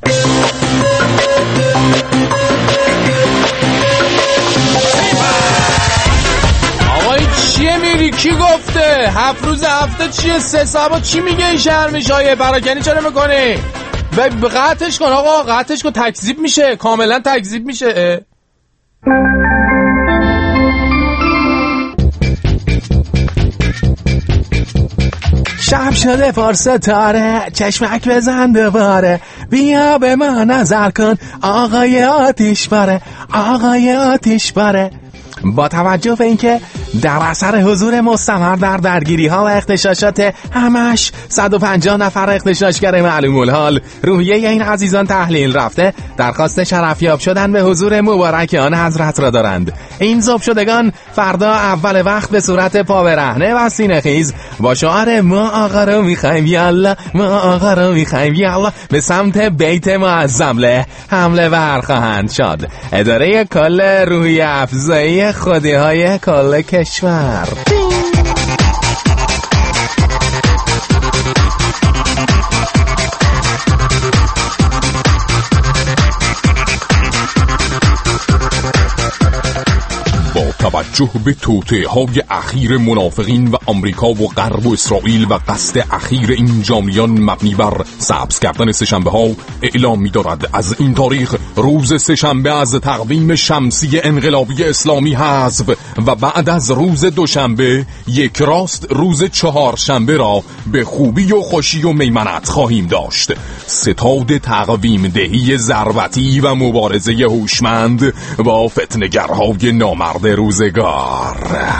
آقای چیه میری؟ کی گفته؟ هفت روز هفته چیه؟ سه ساعت چی میگه این شرمشایه؟ پراکنی چرا میکنی؟ قطعش کن آقا، قطعش کن، تکذیب میشه، کاملا تکذیب میشه. شب شده فرصت تاره، چشمک بزن دوباره، بیا به ما نظر کن آقای آتیش باره، آقای آتیش باره. با توجه به اینکه در اثر حضور مستمر در درگیری ها و اغتشاشات همش صد و پنجاه نفر اغتشاشگر معلوم الحال روحیه این عزیزان تحلیل رفته، درخواست شرفیاب شدن به حضور مبارک آن حضرت را دارند. این ذوب شدگان فردا اول وقت به صورت پا برهنه و سینه خیز با شعار ما آقا رو میخوایم یالا، ما آقا رو میخوایم یالا به سمت بیت معظم حمله ور خواهند شد. اداره کل روحیه افزایی خودی های کل کشور. توجه به توطئه‌های اخیر منافقین و آمریکا و غرب و اسرائیل و قصد اخیر این جامعیان مبنی بر سبز کردن سه‌شنبه ها اعلام می‌دارد از این تاریخ روز سه‌شنبه از تقویم شمسی انقلابی اسلامی حذف و بعد از روز دوشنبه یک راست روز چهارشنبه را به خوبی و خوشی و میمنت خواهیم داشت. ستاد تقویم دهی ضربتی و مبارزه هوشمند با فتنه‌گرهای نامرد روزگار.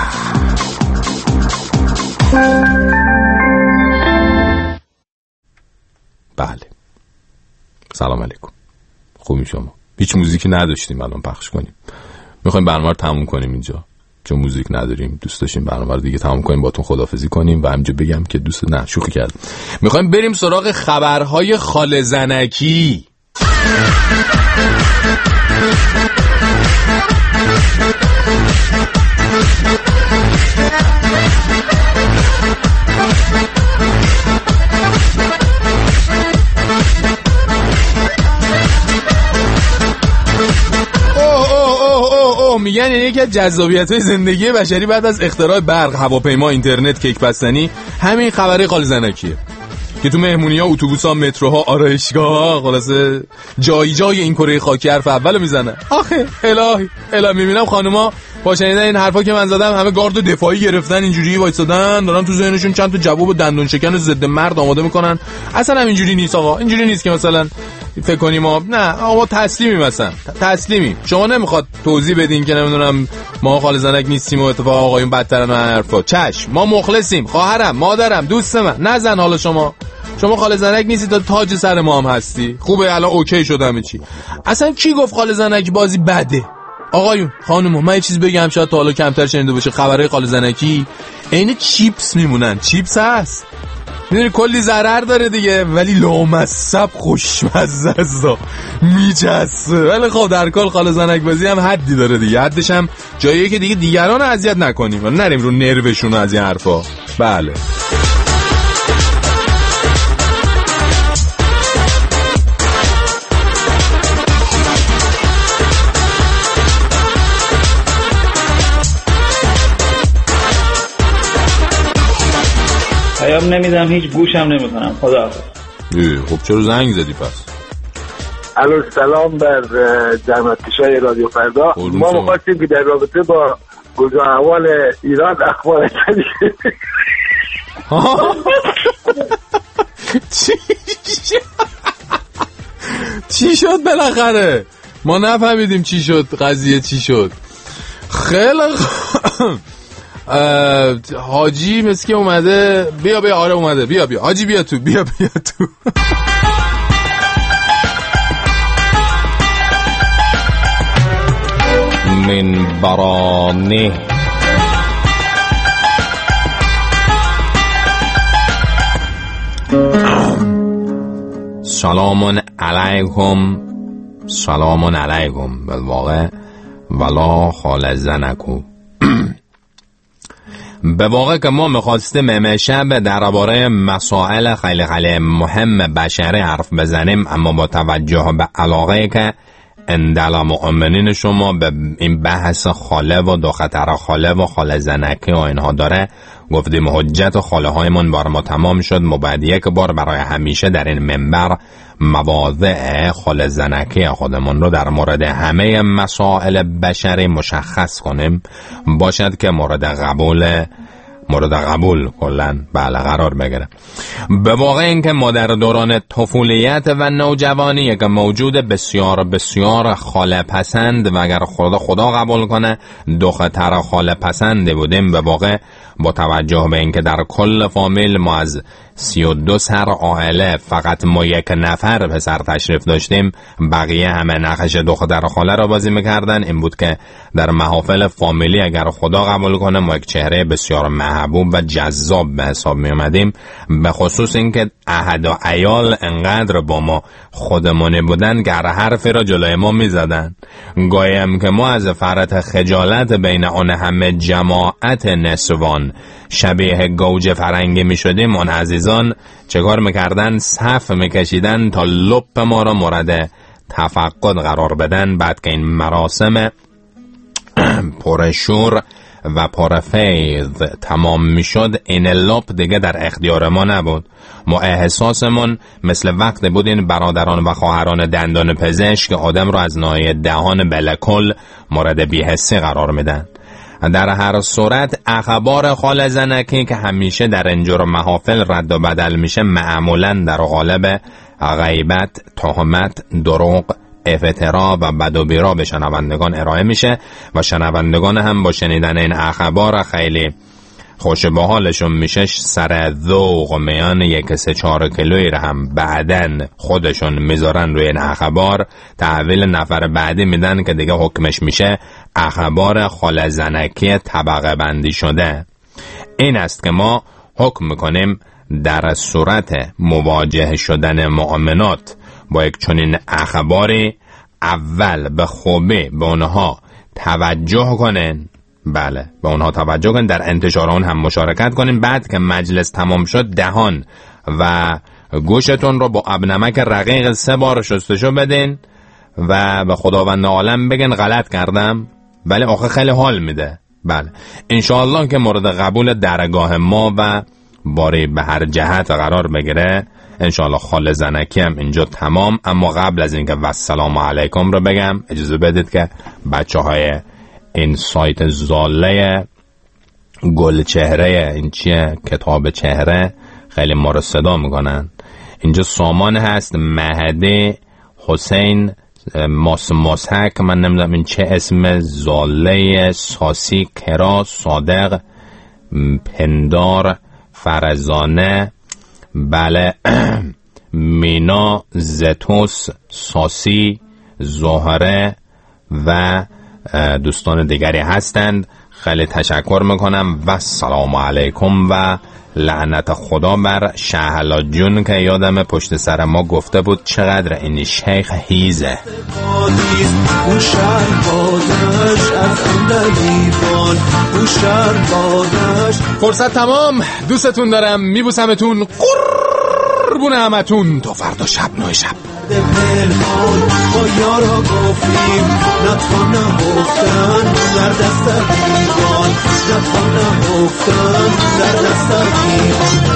بله سلام علیکم، خوبی شما؟ هیچ موزیکی نداشتیم الان پخش کنیم، میخوایم برنامه رو تموم کنیم اینجا چون موزیک نداریم. دوست داشتیم برنامه رو دیگه تموم کنیم باتون خداحافظی کنیم و همینجا بگم که دوست نه شوخی کردم. میخوایم بریم سراغ خبرهای خاله زنکی. میگن یکی از جذابیت‌های زندگی بشری بعد از اختراع برق، هواپیما، اینترنت، کیک بستنی همین خبره خاله‌زنکیه که تو مهمونی‌ها، اتوبوس‌ها، متروها، آرایشگاه‌ها، خلاصه جای جای این کره خاکی حرف اولو میزنن. آخه الهی الهی میبینم خانوما با شنیدن این حرفا که من زدم همه گارد دفاعی گرفتن، اینجوری وایسادن دارن تو ذهنشون چند تا جواب دندون شکن ضد مرد آماده میکنن. اصلا اینجوری نیست آقا، اینجوری نیست که مثلا فکر کنیم ما نه آقا تسلیمیم، مثلا تسلیمیم. شما نمیخواد توضیح بدین که نمیدونم ما خاله زنک نیستیم و اتفاق آقایون بدترن و حرفا. چشم، ما مخلصیم، خواهرم، مادرم، دوست من. نزن حالا شما شما خاله زنک نیستی تا تاج سر ما هم هستی. خوبه الان اوکی شد همه چی. اصلا کی گفت خاله زنک بازی بده؟ آقایون، خانوما، من یه چیز بگم شاید تا حالا کمتر شنیده باشه. خبرهای خاله زنکی عین چیپس میمونن. چیپس هست، میدونی کلی ضرر داره دیگه، ولی لامصب خوشمزه است، میچسبه. ولی خب در کل خاله زنک بازی هم حدی داره دیگه. حدش هم جاییه که دیگه دیگران اذیت نکنیم و نریم رو نروشون از این حرفا. بله پیام نمیدم، هیچ گوشم نمیکنم. خدا خب چرا زنگ زدی پس؟ الو، سلام بر جمعیت‌های رادیو فردا. ما می‌خواستیم که در رابطه با گزار احوال ایران اخبار کنیم. چی شد بالاخره؟ ما نفهمیدیم چی شد، قضیه چی شد. خیلی حاجی مثل که اومده. بیا بیا آره اومده. بیا بیا حاجی بیا تو بیا بیا تو. من برانه سلام علیکم. سلام علیکم. بالواقع ولا خاله زنکو. به واقع که ما میخواستیم امشب درباره مسائل خیلی خیلی مهم بشری حرف بزنیم، اما با توجه به علاقه که اندل مؤمنین شما به این بحث خاله و دو خطر خاله و خاله زنکی و اینها داره، گفتیم حجت خاله هایمون بار ما تمام شد. مبعد یک بار برای همیشه در این منبر مواضع خاله زنکی خودمون رو در مورد همه مسائل بشری مشخص کنیم، باشد که مورد قبول مورد قبول کلن بله قرار بگیره. به واقع این که ما در دوران طفولیت و نوجوانی که موجود بسیار بسیار خاله پسند و اگر خدا خدا قبول کنه دختر خاله پسند بودیم، به واقع با توجه به این که در کل فامیل ما از سی و دو سر عائله فقط ما یک نفر پسر تشریف داشتیم، بقیه همه نقش دختر خاله را بازی میکردن. این بود که در محافل فامیلی اگر خدا قبول کنه ما یک چهره بسیار محبوب و جذاب به حساب می اومدیم، به خصوص این که احد و عیال انقدر با ما خودمونی بودن که هر حرفی را جلوی ما می زدن. گاهی که ما از فرط خجالت بین آن همه جماعت نسوان شبیه گوجه فرنگی می شدیم، اون عزیزان چکار میکردن؟ صف میکشیدن تا لپ ما را مورد تفقد قرار بدن. بعد که این مراسم پرشور و پرفیض تمام میشد، این لپ دیگه در اختیار ما نبود. ما احساسمون مثل وقت بود این برادران و خواهران دندان پزشک که آدم را از ناحیه دهان بلکل مورد بی‌حسی قرار میدن. در هر صورت اخبار خاله زنکی که همیشه در اینجور محافل رد و بدل میشه معمولا در قالب غیبت، تهمت، دروغ، افترا و بد و بیرا به شنوندگان ارائه میشه و شنوندگان هم با شنیدن این اخبار خیلی خوش به حالشون میشه، سر ذوق میان یک سه چهار کیلویی را هم بعدن خودشون میذارن روی این اخبار، تحویل نفر بعدی میدن که دیگه حکمش میشه اخبار خاله زنکی طبقه بندی شده. این است که ما حکم میکنیم در صورت مواجه شدن مؤمنات با یک چنین اخباری اول به خوبی به اونها توجه کنن، بله به اونها توجه کنین، در انتشار اون هم مشارکت کنین. بعد که مجلس تمام شد دهان و گوشتون رو با آب نمک رقیق سه بار شستشو بدین و به خداوند عالم بگن غلط کردم. بله آخه خیلی حال میده. بله انشاءالله که مورد قبول درگاه ما و باری به هر جهت قرار بگیره. انشاءالله خال زنکی هم اینجا تمام. اما قبل از اینکه والسلام علیکم رو بگم اجازه بدید که بچه های این سایت زاله گل چهره، این چیه کتاب چهره، خیلی ما رو صدا میکنن. اینجا سامان هست مهدی حسین ماس ماسک، من نمیدونم این چه اسم، زاله ساسی کرا صادق پندار فرزانه، بله مینا زتوس ساسی زهره و دوستان دیگری هستند. خیلی تشکر میکنم و سلام علیکم و لعنت خدا بر شهلا جون که یادم پشت سر ما گفته بود چقدر این شیخ هیزه. فرصت تمام، دوستتون دارم، میبوسمتون، قربون همتون، تا فردا شب نوع شب. با یارا گفتیم نتوان نهفتن در دست دیوان، نتوان نهفتن در دست دیوان.